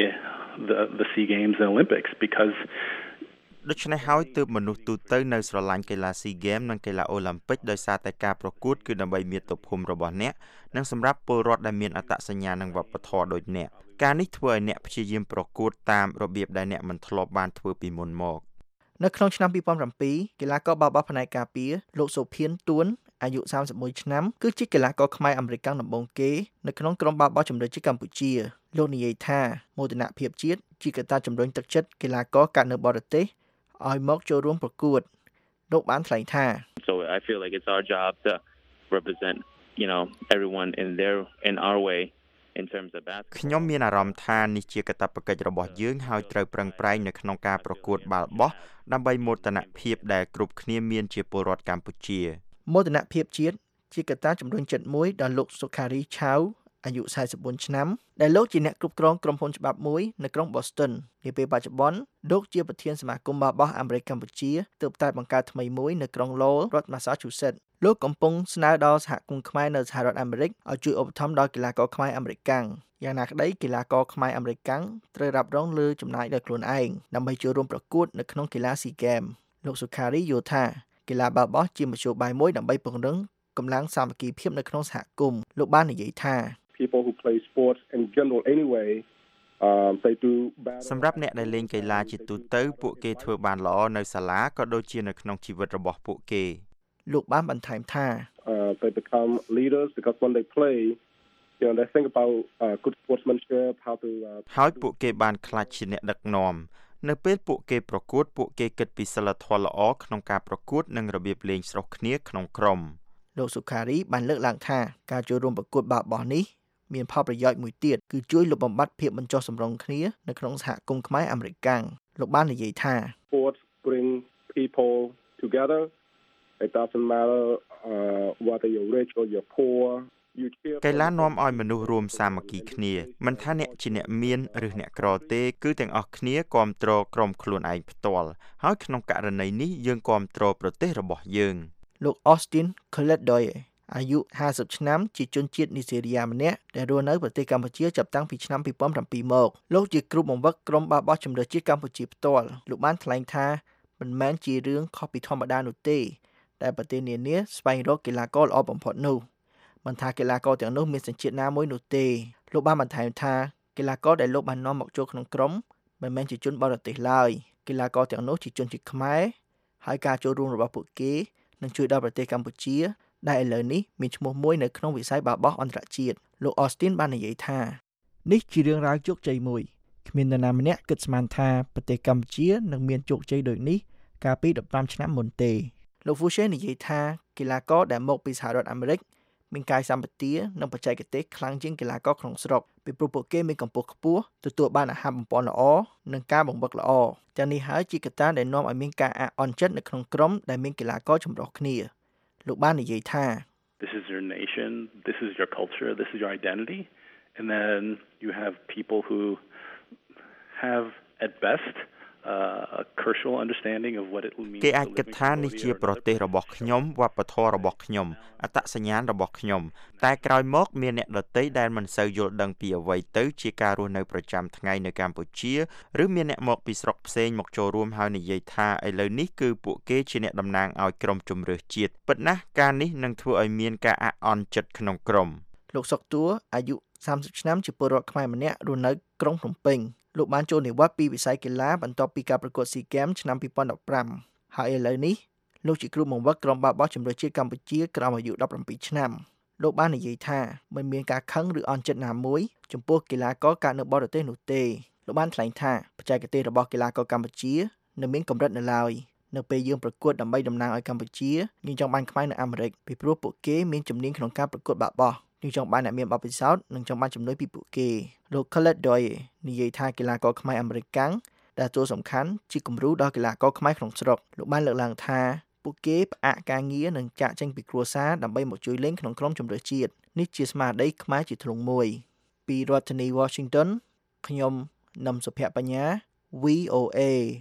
the SEA Games and Olympics because ដូច្នេះហើយទើបមនុស្សទូទៅនៅស្រឡាញ់កីឡា SEA Games និងកីឡាអូឡ িম্প ិកដោយសារតែការប្រកួតគឺដើម្បីមាតុភូមិរបស់អ្នកនិងសម្រាប់ពលរដ្ឋដែលមានអត្តសញ្ញាណនិងវប្បធម៌ដូចអ្នកការនេះធ្វើឲ្យអ្នកព្យាយាមប្រកួតតាមរបៀបដែលអ្នកមិនធ្លាប់បានធ្វើពីមុនមកនៅក្នុងឆ្នាំ2007កីឡាករបាល់បោះផ្នែកការពារលោកសូភៀនទួនអាយុ31ឆ្នាំគឺជាកីឡាករខ្មែរអាមេរិកដំបូងគេនៅក្នុងក្រុមបាល់បោះជម្រើសជាតិកម្ពុជាលោកនិយាយថាមោទនភាពជាតិជាកត្តាជំរុញទឹកចិត្តកីឡាករកើតនៅបរទេសឲ្យមកចូលរួមប្រកួតលោកបានថ្លែងថា So I feel like it's our job to represent everyone in our way in terms of basketball ខ្ញុំមានអារម្មណ៍ថានេះជាកាតព្វកិច្ចរបស់យើងហើយត្រូវប្រឹងប្រែងនៅក្នុងការប្រកួតបាល់បោះដើម្បីមោទនភាពដែលគ្រប់គ្នាមានជាពលរដ្ឋកម្ពុជាមោទនភាពជាតិជាកត្តាជំរុញចិត្តមួយដល់លោកសុខារីឆាវអាយុ44ឆ្នាំដែលលោកជាអ្នកគ្រប់គ្រងក្រុមហ៊ុនច្បាប់មួយនៅក្រុង Boston នាពេលបច្ចុប្បន្នលោកជាប្រធានសមាគមបាល់បោះអាមេរិកកម្ពុជាទើបតែបង្កើតថ្មីមួយនៅក្រុង Lowell រដ្ឋ Massachusetts លោកកំពុងស្នើដល់សហគមន៍ខ្មែរនៅសហរដ្ឋអាមេរិកឲ្យជួយឧបត្ថម្ភដល់កីឡាករខ្មែរអាមេរិកយ៉ាងណាក្តីកីឡាករខ្មែរអាមេរិកត្រូវរ៉ាប់រងលើចំណាយដោយខ្លួនឯងដើម្បីចូលរួមប្រកួតនៅក្នុងកីឡា SEA Games លោកសុខារីយល់ថាកីឡាបាល់បោះជាមធ្យោបាយមួយដើម្បីពង្រឹងកម្លាំងសាមគ្គីភាពនៅក្នុងសហគមន៍លោកបាននិយាយថា People who play sports in general anyway they do better សម្រាប់អ្នកដែលលេងកីឡាជាទូទៅពួកគេធ្វើបានល្អនៅសាលាក៏ដូចជានៅក្នុងជីវិតរបស់ពួកគេលោកបានបន្ថែមថា they become leaders because when they play they think about good sportsmanship how to ហើយពួកគេបានក្លាយជាអ្នកដឹកនាំនៅពេលពួកគេប្រកួតពួកគេគិតពីសីលធម៌ល្អក្នុងការប្រកួតនិងរបៀបលេងស្រុះគ្នាក្នុងក្រុមលោកសុខារីបានលើកឡើងថាការចូលរួមប្រកួតបាល់បោះនេះមានផលប្រយោជន៍មួយទៀតគឺជួយលុបបំបាត់ភាពមិនចុះសម្រុងគ្នានៅក្នុងសហគមន៍ខ្មែរអាមេរិកកាំងលោកបាននិយាយថា Sports bring people together. It doesn't matter whether you're rich or you're poor. កីឡានាំឲ្យមនុស្សរួមសាមគ្គីគ្នាមិនថាអ្នកជាអ្នកមានឬអ្នកក្រទេគឺទាំងអស់គ្នាគាំទ្រក្រុមខ្លួនឯងផ្ទាល់ហើយក្នុងករណីនេះយើងគាំទ្រប្រទេសរបស់យើងលោក Austin Colette អាយុ50ឆ្នាំជាជនជាតិនីហ្សេរីយ៉ាម្នាក់ដែលរស់នៅប្រទេសកម្ពុជាចាប់តាំងពីឆ្នាំ2007មកលោកជាគ្រូបង្វឹកក្រុមបាល់បោះជម្រើសជាតិកម្ពុជាផ្ទាល់លោកបានថ្លែងថាមិនមែនជារឿងខុសពីធម្មតានោះទេតែប្រទេសនានាស្វែងរកកីឡាករល្អបំផុតនោះមិនថាកីឡាករទាំងនោះមានសញ្ជាតិណាមួយនោះទេលោកបានបន្ថែមថាកីឡាករដែលលោកបាននាំមកចូលក្នុងក្រុមមិនមែនជាជនបរទេសឡើយកីឡាករទាំងនោះជាជនជាតិខ្មែរហើយការចូលរួមរបស់ពួកគេនឹងជួយដល់ប្រទេសកម្ពុជាដែលឥឡូវនេះមានឈ្មោះមួយនៅក្នុងវិស័យបាល់បោះអន្តរជាតិលោក Austin បាននិយាយថានេះជារឿងរ៉ាវជោគជ័យមួយគ្មាននរណាម្នាក់គិតស្មានថាប្រទេសកម្ពុជានឹងមានជោគជ័យដូចនេះកាលពី15ឆ្នាំមុនទេលោក Fouché និយាយថាកីឡាករដែលមកពីសហរដ្ឋអាមេរិកមានកាយសម្បទានិងបច្ចេកទេសខ្លាំងជាងកីឡាករក្នុងស្រុកពីព្រោះពួកគេមានកម្ពស់ខ្ពស់ទទួលបានអាហារបំប៉នល្អនិងការបង្វឹកល្អទាំងនេះហើយជាកត្តាដែលនាំឲ្យមានការអន់ចិត្តនៅក្នុងក្រុមដែលមានកីឡាករចម្រុះគ្នាលោកបាននិយាយថា This is your nation, this is your culture, this is your identity, and then you have people who have at best a cultural understanding of what it means គេអាចគិតថានេះជាប្រទេសរបស់ខ្ញុំវប្បធម៌របស់ខ្ញុំអត្តសញ្ញាណរបស់ខ្ញុំតែក្រោយមកមានអ្នកដទៃដែលមិនសូវយល់ដឹងពីអ្វីទៅជាការរស់នៅប្រចាំថ្ងៃនៅកម្ពុជាឬមានអ្នកមកពីស្រុកផ្សេងមកចូលរួមហើយនិយាយថាឥឡូវនេះគឺពួកគេជាអ្នកតំណាងឲ្យក្រុមជម្រើសជាតិពិតណាស់ការនេះនឹងធ្វើឲ្យមានការអាក់អន់ចិត្តក្នុងក្រុមលោកសុកតួអាយុ30ឆ្នាំជាពលរដ្ឋខ្មែរម្នាក់រស់នៅក្រុងភ្នំពេញលោកបានចូលនិវត្តន៍ពីវិស័យកីឡាបន្ទាប់ពីការប្រកួត SEA Games ឆ្នាំ2015ហើយឥឡូវនេះលោកជាគ្រូបង្វឹកក្រុមបាល់បោះជម្រើសជាតិកម្ពុជាក្រោមអាយុ17ឆ្នាំលោកបាននិយាយថាមិនមានការខឹងឬអន់ចិត្តណាមួយចំពោះកីឡាករកើតនៅបរទេសនោះទេលោកបានថ្លែងថាបច្ចេកទេសរបស់កីឡាករកម្ពុជានៅមានកម្រិតនៅឡើយនៅពេលយើងប្រកួតដើម្បីតំណាងឲ្យកម្ពុជាយើងចង់បានខ្មែរនៅអាមេរិកពីព្រោះពួកគេមានជំនាញក្នុងការប្រកួតបាល់បោះយើងចង់បានអ្នកមានបទពិសោធន៍និងចង់បានជំនួយពីពួកគេលោក Colette និយាយថាកីឡាករខ្មែរអាមេរិកកាំងដែលចូលសំខាន់ជាគំរូដល់កីឡាករខ្មែរក្នុងស្រុកលោកបានលើកឡើងថាពួកគេផ្អាកការងារនិងចាកចេញពីគ្រួសារដើម្បីមកជួយលេងក្នុងក្រុមជម្រើសជាតិនេះជាស្មារតីខ្មែរជាធ្លុងមួយពីរដ្ឋធានី Washington ខ្ញុំនឹមសុភ័ក្របញ្ញា VOA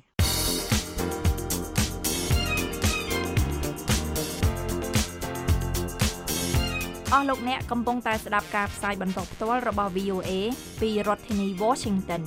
អស់លោកអ្នកកំពុងតែស្ដាប់ការផ្សាយបន្តផ្ទាល់របស់ VOA ពីរដ្ឋធានី Washington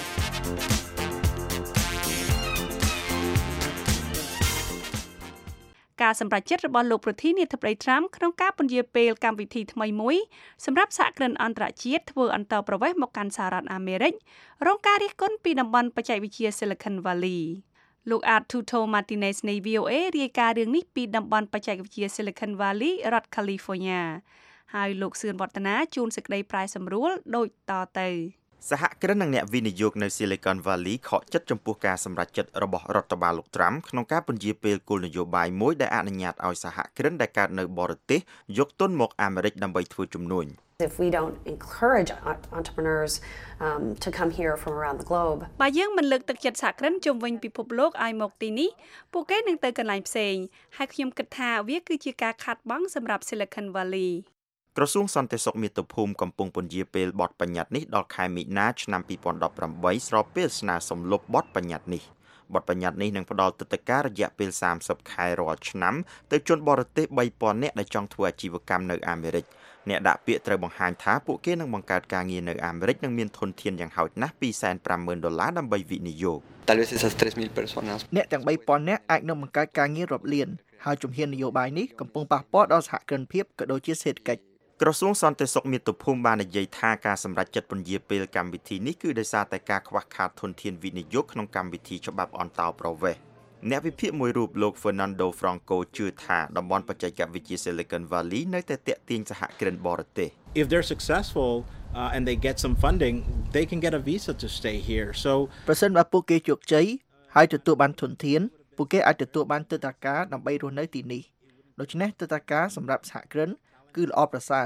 ការសម្រេចចិត្តរបស់លោកប្រធានាធិបតី Trump ក្នុងការពន្យាពេលកម្មវិធីថ្មីមួយសម្រាប់សហគ្រិនអន្តរជាតិធ្វើអន្តរប្រវេសន៍មកកាន់សហរដ្ឋអាមេរិករងការរិះគន់ពីតំបន់បច្ចេកវិទ្យា Silicon Valley លោក Arturo Martinez នៃ VOA រាយការណ៍រឿងនេះពីតំបន់បច្ចេកវិទ្យា Silicon Valley រដ្ឋ California ហើយលោកសឿនវឌ្ឍនាជួនសេចក្តីប្រែសម្រួលដូចតទៅសហគ្រិននិងអ្នកវិនិយោគនៅ Silicon Valley ខកចិត្តចំពោះការសម្រេចចិត្តរបស់រដ្ឋបាលលោក Trump ក្នុងការពន្យាពេលគោលនយោបាយមួយដែលអនុញ្ញាតឲ្យសហគ្រិនដែលកើតនៅបរទេសយកទុនមកអាមេរិកដើម្បីធ្វើជំនួញ If we don't encourage entrepreneurs to come here from around the globe បើយើងមិនលើកទឹកចិត្តសហគ្រិនជុំវិញពិភពលោកឲ្យមកទីនេះពួកគេនឹងទៅកន្លែងផ្សេងហើយខ្ញុំគិតថាវាគឺជាការខាតបង់សម្រាប់ Silicon Valley ក្រសួងសន្តិសុខមាតុភូមិកំពុងពន្យាពេលបទបញ្ញត្តិនេះដល់ខែមិនិនាឆ្នាំ2018ស្របពេលស្នើសុំលុបបទបញ្ញត្តិនេះបទបញ្ញត្តិនេះនឹងផ្ដល់ទិដ្ឋាការរយៈពេល30ខែរាល់ឆ្នាំទៅជនបរទេស 3000 នាក់ដែលចង់ធ្វើអាជីវកម្មនៅអាមេរិកអ្នកដាក់ពាក្យត្រូវបង្ហាញថាពួកគេនឹងបង្កើតការងារនៅអាមេរិកនិងមានធនធានយ៉ាងហោចណាស់$250,000ដើម្បីវិនិយោគ Tal vez esas 3,000 personas អ្នកទាំង 3000 នាក់អាចនឹងបង្កើតការងាររាប់លានហើយជំហាននយោបាយនេះកំពុងប៉ះពាល់ដល់សហគ្រិនភាពក៏ដូចជាសេដ្ឋកិច្ចក្រសួងសន្តិសុខមាតុភូមិបាននិយាយថាការសម្រេចចិត្តពន្យាពេលកម្មវិធីនេះគឺដោយសារតែការខ្វះខាតធនធានវិនិយោគក្នុងកម្មវិធីច្បាប់អន្តោប្រវេសន៍អ្នកវិភាគមួយរូបលោក Fernando Franco ជឿថាតំបន់បច្ចេកវិទ្យា Silicon Valley នៅតែទាក់ទាញសហគ្រិនបរទេស If they're successful and they get some funding, they can get a visa to stay here. So ប្រសិនបើពួកគេជោគជ័យហើយទទួលបានធនធានពួកគេអាចទទួលបានទិដ្ឋាការដើម្បីរស់នៅទីនេះដូច្នេះទិដ្ឋាការសម្រាប់សហគ្រិនគឺល្អប្រសើរ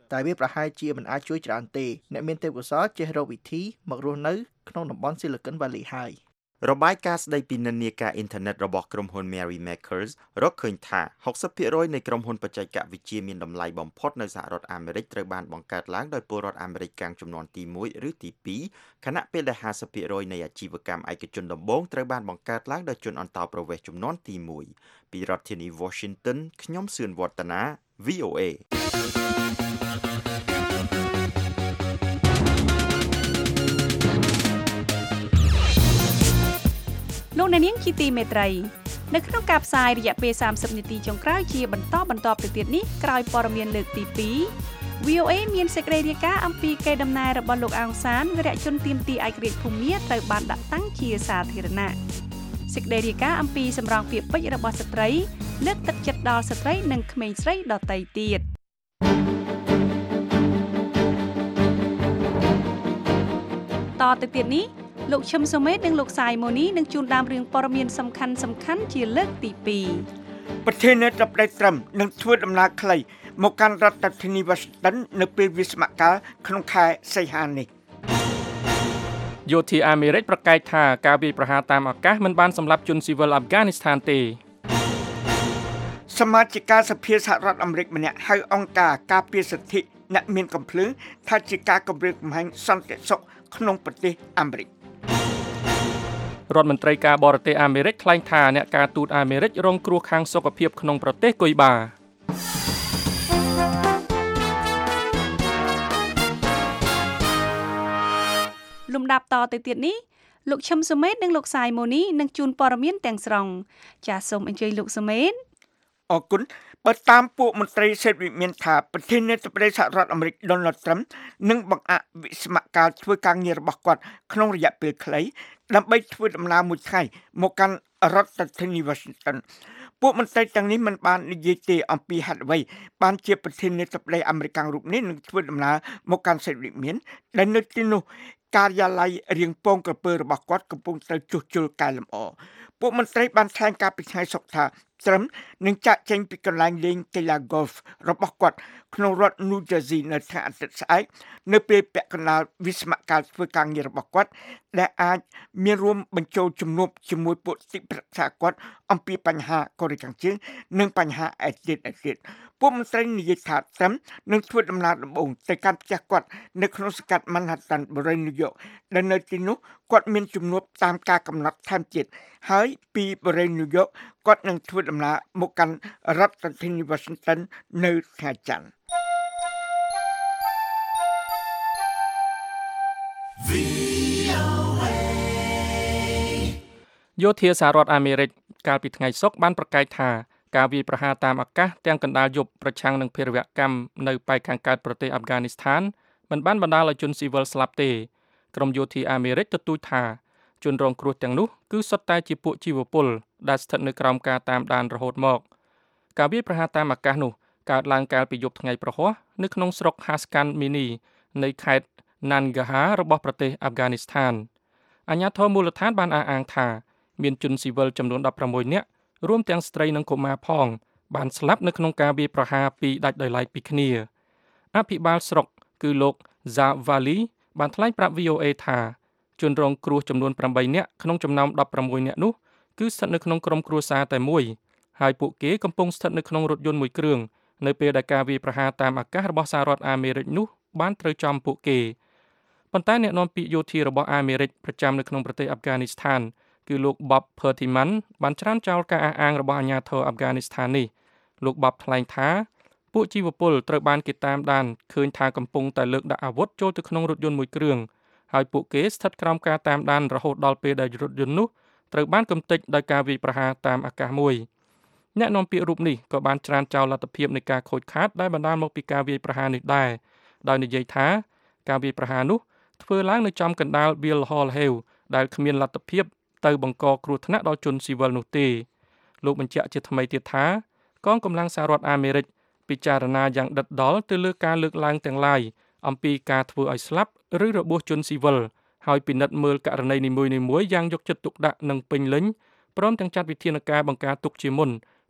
តែវាប្រហែលជាមិនអាចជួយច្រើនទេអ្នកមានទេពកោសល្យចេះរកវិធីមករស់នៅក្នុងតំបន់ Silicon Valley ហើយរបាយការណ៍ស្ដីពីនិន្នាការអ៊ីនធឺណិតរបស់ក្រុមហ៊ុន Mary Makers រកឃើញថា 60% នៃក្រុមហ៊ុនបច្ចេកវិទ្យាមានតម្លៃបំផុតនៅសហរដ្ឋអាមេរិកត្រូវបានបង្កើតឡើងដោយពលរដ្ឋអាមេរិកកាំងចំនួនទី1ឬទី2ខណៈពេលដែល 50% នៃអាជីវកម្មឯកជនដំបូងត្រូវបានបង្កើតឡើងដោយជនអន្តោប្រវេសន៍ចំនួនទី1ពីរដ្ឋធានី Washington ខ្ញុំសឿនវឌ្ឍនា VOA លោកអ្នកនាងជាទីមេត្រីនៅក្នុងការផ្សាយរយៈពេល30នាទីចុងក្រោយជាបន្តទៅទៀតនេះក្រោយព័ត៌មានលើកទី2 VOA មានសេចក្តីរាយការណ៍អំពីកេរដំណែលរបស់លោកអង្សានវីរៈជនទាមទារឯករាជ្យភូមាត្រូវបានដាក់តាំងជាសាធារណៈសេចក្តីរាយការណ៍អំពីសម្រងពាក្យពេចន៍របស់ស្ត្រីលើកទឹកចិត្តដល់ស្ត្រីនិងក្មេងស្រីដទៃទៀតតទៅទៀតនេះលោកឈឹមសូមេតនិងលោកសាយម៉ូនីនឹងជួនដើមរឿងព័ត៌មានសំខាន់ជាលើកទី2 ប្រធានាធិបតីត្រឹមនឹងធ្វើដំណើរខ្លីមកកាន់រដ្ឋធានី Washington នៅពេលវិស្សមកាលក្នុងខែសីហានេះយោធាអាមេរិកប្រកាសថាការវាយប្រហារតាមអាកាសមិនបានសម្លាប់ជនស៊ីវិលអាហ្វហ្គានីស្ថានទេសមាជិកសភាសហរដ្ឋអាមេរិកម្នាក់ហៅអង្គការការពារសិទ្ធិអ្នកមានកំភ្លើងថាជាការគំរាមកំហែងសន្តិសុខក្នុងប្រទេសអាមេរិករដ្ឋមន្ត្រីការបរទេសអាមេរិកថ្លែងថាអ្នកការទូតអាមេរិករងគ្រោះខាងសុខភាពក្នុងប្រទេសគុយបាលំដាប់តទៅទៀតនេះលោកឈឹមសូមេតនិងលោកសាយម៉ូនីនឹងជូនព័ត៌មានទាំងស្រុងចាសសូមអញ្ជើញលោកសូមេតអរគុណបើតាមពួកមន្ត្រីសេដ្ឋវិមានថាប្រធានាធិបតីសហរដ្ឋអាមេរិក Donald Trump នឹងបង្អាក់វិស្សមកាលធ្វើការងាររបស់គាត់ក្នុងរយៈពេលខ្លីដើម្បីធ្វើដំណើរមួយថ្ងៃមកកាន់រដ្ឋធានី Washington ពួកមន្ត្រីទាំងនេះមិនបាននិយាយទេអំពីហេតុអ្វីបានជាប្រធានាធិបតីអាមេរិករូបនេះនឹងធ្វើដំណើរមកកាន់សេដ្ឋវិមានដែលនៅទីនោះការិយាល័យរៀងពងក្រពើរបស់គាត់កំពុងត្រូវជួសជុលកែលម្អពួកមន្ត្រីបានថ្លែងការពីថ្ងៃសុក្រថាត្រឹមនឹងចាក់ចេញពីកន្លែងលេងកីឡា golf របស់គាត់ក្នុងរដ្ឋ New Jersey នៅថ្ងៃអាទិត្យស្អែកនៅពេលពាក់កណ្ដាលវិស្សមកាលធ្វើការងាររបស់គាត់ដែលអាចមានរួមបញ្ចូលជំនួបជាមួយពួកទីប្រឹក្សាគាត់អំពីបញ្ហាកូរ៉េខាងជើងនិងបញ្ហាឯទៀតពួកមន្ត្រីនិយាយថាត្រឹមនឹងធ្វើដំណើរដំបូងទៅកាន់ផ្ទះគាត់នៅក្នុងសង្កាត់ Manhattan បូរី New York ដែលនៅទីនោះគាត់មានជំនួបតាមការកំណត់ថែមទៀតហើយពីបូរី New York គាត់នឹងធ្វើដំណើរមកកាន់រដ្ឋធានី Washington នៅថ្ងៃច័ន្ទយោធាសហរដ្ឋអាមេរិកកាលពីថ្ងៃសុក្របានប្រកាសថាការវាយប្រហារតាមអាកាសទាំងកណ្ដាលយប់ប្រឆាំងនឹងភេរវកម្មនៅប៉ែកខាងកើតប្រទេសអាហ្វហ្គានីស្ថានមិនបានបណ្ដាលឲ្យជនស៊ីវិលស្លាប់ទេក្រុមយោធាអាមេរិកទទូចថាជនរងគ្រោះទាំងនោះគឺសុទ្ធតែជាពួកជីវពលដែលស្ថិតនៅក្រោមការតាមដានរហូតមកការវាយប្រហារតាមអាកាសនោះកើតឡើងកាលពីយប់ថ្ងៃប្រហ័សនៅក្នុងស្រុក Haskan Mini នៃខេត្ត Nangarhar របស់ប្រទេសអាហ្វហ្គានីស្ថានអាជ្ញាធរមូលដ្ឋានបានអះអាងថាមានជនស៊ីវិលចំនួន16នាក់រួមទាំងស្ត្រីនិងកុមារផងបានស្លាប់នៅក្នុងការវាយប្រហារពីដាច់ដោយឡែកពីគ្នាអភិបាលស្រុកគឺលោក Zavali បានថ្លែងប្រាប់ VOA ថាជនរងគ្រោះចំនួន8នាក់ក្នុងចំណោម16នាក់នោះគឺស្ថិតនៅក្នុងក្រុមគ្រួសារតែមួយហើយពួកគេកំពុងស្ថិតនៅក្នុងរថយន្តមួយគ្រឿងនៅពេលដែលការវាយប្រហារតាមអាកាសរបស់សហរដ្ឋអាមេរិកនោះបានត្រូវចំពួកគេប៉ុន្តែអ្នកនាំពាក្យយោធារបស់អាមេរិកប្រចាំនៅក្នុងប្រទេសអាហ្វហ្គានីស្ថានគឺលោក Bob Pertiman បានច្រានចោលការអះអាងរបស់អាជ្ញាធរអាហ្វហ្គានីស្ថាននេះលោក Bob ថ្លែងថាពួកជីវពលត្រូវបានគេតាមដានឃើញថាកំពុងតែលើកដាក់អាវុធចូលទៅក្នុងរថយន្តមួយគ្រឿងហើយពួកគេស្ថិតក្រោមការតាមដានរហូតដល់ពេលដែលរថយន្តនោះត្រូវបានកំទេចដោយការវាយប្រហារតាមអាកាសមួយអ្នកនាំពាក្យរូបនេះក៏បានច្រានចោលលទ្ធភាពនៃការខូចខាតដែលបណ្ដាលមកពីការវាយប្រហារនេះដែរដោយនិយាយថាការវាយប្រហារនោះធ្វើឡើងនៅចំកណ្ដាល Bill Hall Hill ដែលគ្មានលទ្ធភាពទៅបង្កគ្រោះថ្នាក់ដល់ជនស៊ីវិលនោះទេលោកបញ្ជាក់ជាថ្មីទៀតថាកងកម្លាំងសហរដ្ឋអាមេរិកពិចារណាយ៉ាងដិតដល់ទៅលើការលើកឡើងទាំងឡាយអំពីការធ្វើឲ្យស្លាប់ឬរបួសជនស៊ីវិលហើយពិនិត្យមើលករណីនីមួយៗយ៉ាងយកចិត្តទុកដាក់និងពេញលេញព្រមទាំងចាត់វិធានការបង្ការទុកជាមុន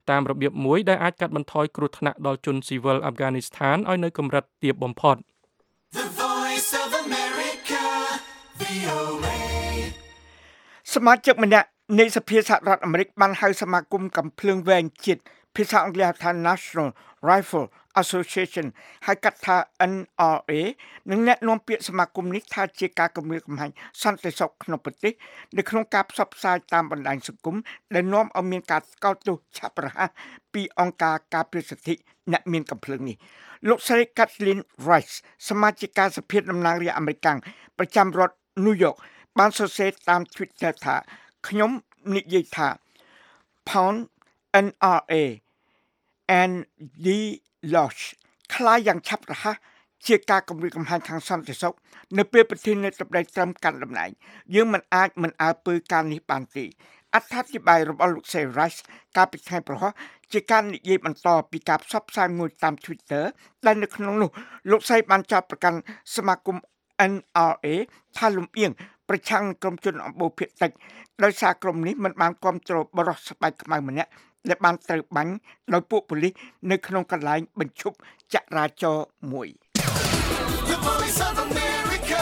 តាមរបៀបមួយដែលអាចកាត់បន្ថយគ្រោះថ្នាក់ដល់ជនស៊ីវិលអាហ្វហ្គានីស្ថានឲ្យនៅកម្រិតទាបបំផុត The Voice of America VOA សមាជិកម្នាក់នៃសភាសហរដ្ឋអាមេរិកបានហៅសមាគមកាំភ្លើងវែងជាតិភាសាអង់គ្លេសថា National Rifle Association ហៅកាត់ថា NRA និងអ្នកនាំពាក្យសមាគមនេះថាជាការគំរាមកំហែងសន្តិសុខក្នុងប្រទេសនៅក្នុងការផ្សព្វផ្សាយតាមបណ្ដាញសង្គមដែលនាំឲ្យមានការស្កោតទោសឆាប់រហ័សពីអង្គការការពារសិទ្ធិអ្នកមានកំភ្លើងនេះលោកស្រី Kathleen Rice សមាជិកសភាតំណាងរាស្ត្រអាមេរិកប្រចាំរដ្ឋ New York បានសរសេរតាម Twitter ថាខ្ញុំនិយាយថា Pound NRA and the Losh ខ្លាយយ៉ាងឆាប់រហ័សជាការគំរាមកំហែងខាងសន្តិសុខនៅពេលប្រធានាធិបតីត្រឹមកាន់តំណែងយើងមិនអាចមិនអើពើការនេះបានទេអត្ថាធិប្បាយរបស់លោក Rice កាលពីថ្ងៃប្រហោះជាការនិយាយបន្តពីការផ្សព្វផ្សាយមួយតាម Twitter ដែលនៅក្នុងនោះលោកស្រីបានចោទប្រកាន់សមាគម NRA ថាលំអៀងប្រឆាំងក្រុមជនអម្បូរភាគតិចដោយសារក្រុមនេះមិនបានគ្រប់គ្រងបរិសុទ្ធស្បែកខ្មៅម្នាក់ដែលបានត្រូវបាញ់ដោយពួកប៉ូលីសនៅក្នុងកន្លែងបញ្ឈប់ចរាចរណ៍មួយ The Voice of America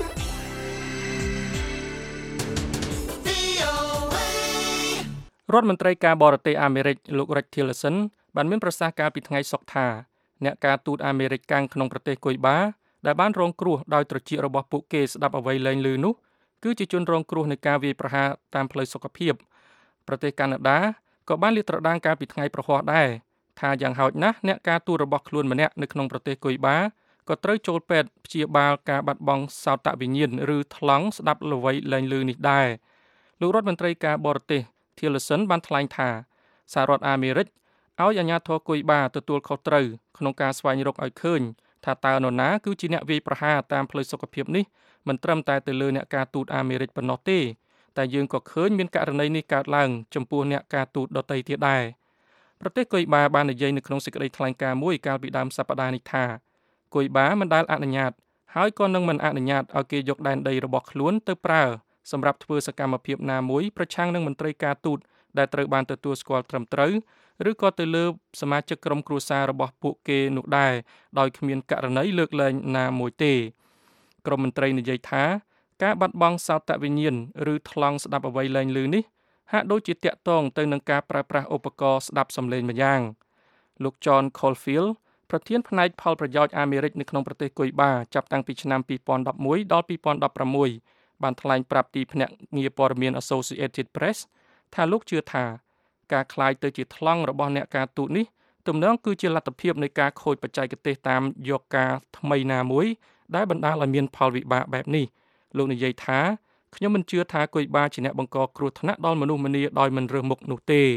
VOA រដ្ឋមន្ត្រីការបរទេសអាមេរិកលោក Rex Tillerson បានមានប្រសាសន៍កាលពីថ្ងៃសុក្រថាអ្នកការទូតអាមេរិកកាំងក្នុងប្រទេសគុយបាដែលបានរងគ្រោះដោយត្រចៀករបស់ពួកគេស្ដាប់អ្វីលែងឮនោះគឺជាជនរងគ្រោះនៃការវាយប្រហារតាមផ្លូវសុខភាពប្រទេសកាណាដាក៏បានលាតត្រដាងកាលពីថ្ងៃប្រហោះដែរថាយ៉ាងហោចណាស់អ្នកការទូតរបស់ខ្លួនម្នាក់នៅក្នុងប្រទេសគុយបាក៏ត្រូវចូលពេទ្យព្យាបាលការបាត់បង់សោតវិញ្ញាណឬថ្លង់ស្ដាប់អ្វីលែងឮនេះដែរលោករដ្ឋមន្ត្រីការបរទេស Tillerson បានថ្លែងថាសហរដ្ឋអាមេរិកឲ្យអាជ្ញាធរគុយបាទទួលខុសត្រូវក្នុងការស្វែងរកឲ្យឃើញថាតើនរណាគឺជាអ្នកវាយប្រហារតាមផ្លូវសុខភាពនេះមិនត្រឹមតែទៅលើអ្នកការទូតអាមេរិកប៉ុណ្ណោះទេតែយើងក៏ឃើញមានករណីនេះកើតឡើងចំពោះអ្នកការទូតដទៃទៀតដែរប្រទេសគុយបាបាននិយាយនៅក្នុងសេចក្តីថ្លែងការណ៍មួយកាលពីដើមសប្តាហ៍នេះថាគុយបាមិនដែលអនុញ្ញាតហើយក៏នឹងមិនអនុញ្ញាតឲ្យគេយកដែនដីរបស់ខ្លួនទៅប្រើសម្រាប់ធ្វើសកម្មភាពណាមួយប្រឆាំងនឹងមន្ត្រីការទូតដែលត្រូវបានទទួលស្គាល់ត្រឹមត្រូវឬក៏ទៅលើសមាជិកក្រុមគ្រួសាររបស់ពួកគេនោះដែរដោយគ្មានករណីលើកលែងណាមួយទេក្រុមមន្ត្រីនិយាយថាការបាត់បង់សោតវិញ្ញាណឬថ្លង់ស្ដាប់អ្វីលែងឮនេះហាក់ដូចជាតាក់ទងទៅនឹងការប្រើប្រាស់ឧបករណ៍ស្ដាប់សំឡេងម្យ៉ាងលោក John Caulfield ប្រធានផ្នែកផលប្រយោជន៍អាមេរិកនៅក្នុងប្រទេសគុយបាចាប់តាំងពីឆ្នាំ2011ដល់2016បានថ្លែងប្រាប់ទីភ្នាក់ងារព័ត៌មាន Associated Press ថាលោកជឿថាការคล้ายទៅជាថ្លង់របស់អ្នកការទូតនេះទំនងគឺជាលទ្ធភាពនៃការខូចបច្ចេកទេសតាមយកការថ្មីណាមួយដែលបណ្ដាលឲ្យមានផលវិបាកបែបនេះលោកនិយាយថាខ្ញុំមិនជឿថាគុយបាជាអ្នកបង្កគ្រោះថ្នាក់ដល់មនុស្សម្នាដោយមិនរើសមុខនោះទេ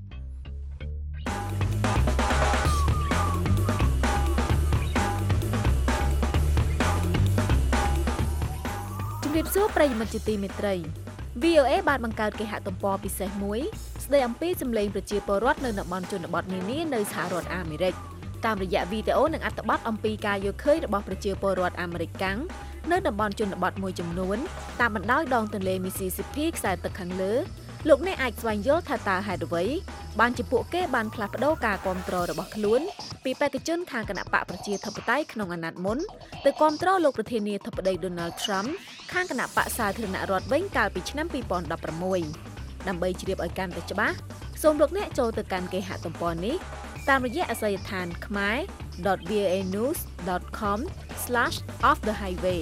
ជំរាបសួរប្រិយមិត្តជាទីមេត្រី VOA បានបង្កើតគេហទំព័រពិសេសមួយស្ដីអំពីសម្លេងប្រជាពលរដ្ឋនៅតំបន់ជនបទនានានៅសហរដ្ឋអាមេរិកតាមរយៈវីដេអូនិងអត្ថបទអំពីការយល់ឃើញរបស់ប្រជាពលរដ្ឋអាមេរិកកាំងនៅតំបន់ជនបទមួយចំនួនតាមបណ្ដោយដងទន្លេ Mississippi ខ្សែទឹកខាងលើលោកអ្នកអាចស្វែងយល់ថាតើហេតុអ្វីបានជាពួកគេបានផ្លាស់ប្ដូរការគាំទ្ររបស់ខ្លួនពីបេក្ខជនខាងគណបកប្រជាធិបតេយ្យក្នុងអាណត្តិមុនទៅគាំទ្រលោកប្រធានាធិបតី Donald Trump ខាងគណបកសាធារណរដ្ឋវិញកាលពីឆ្នាំ2016ដើម្បីជ្រាបឲ្យកាន់តែច្បាស់សូមលោកអ្នកចូលទៅកាន់គេហទំព័រនេះតាមរយៈអាសយដ្ឋាន khmer.voanews.com/offthehighway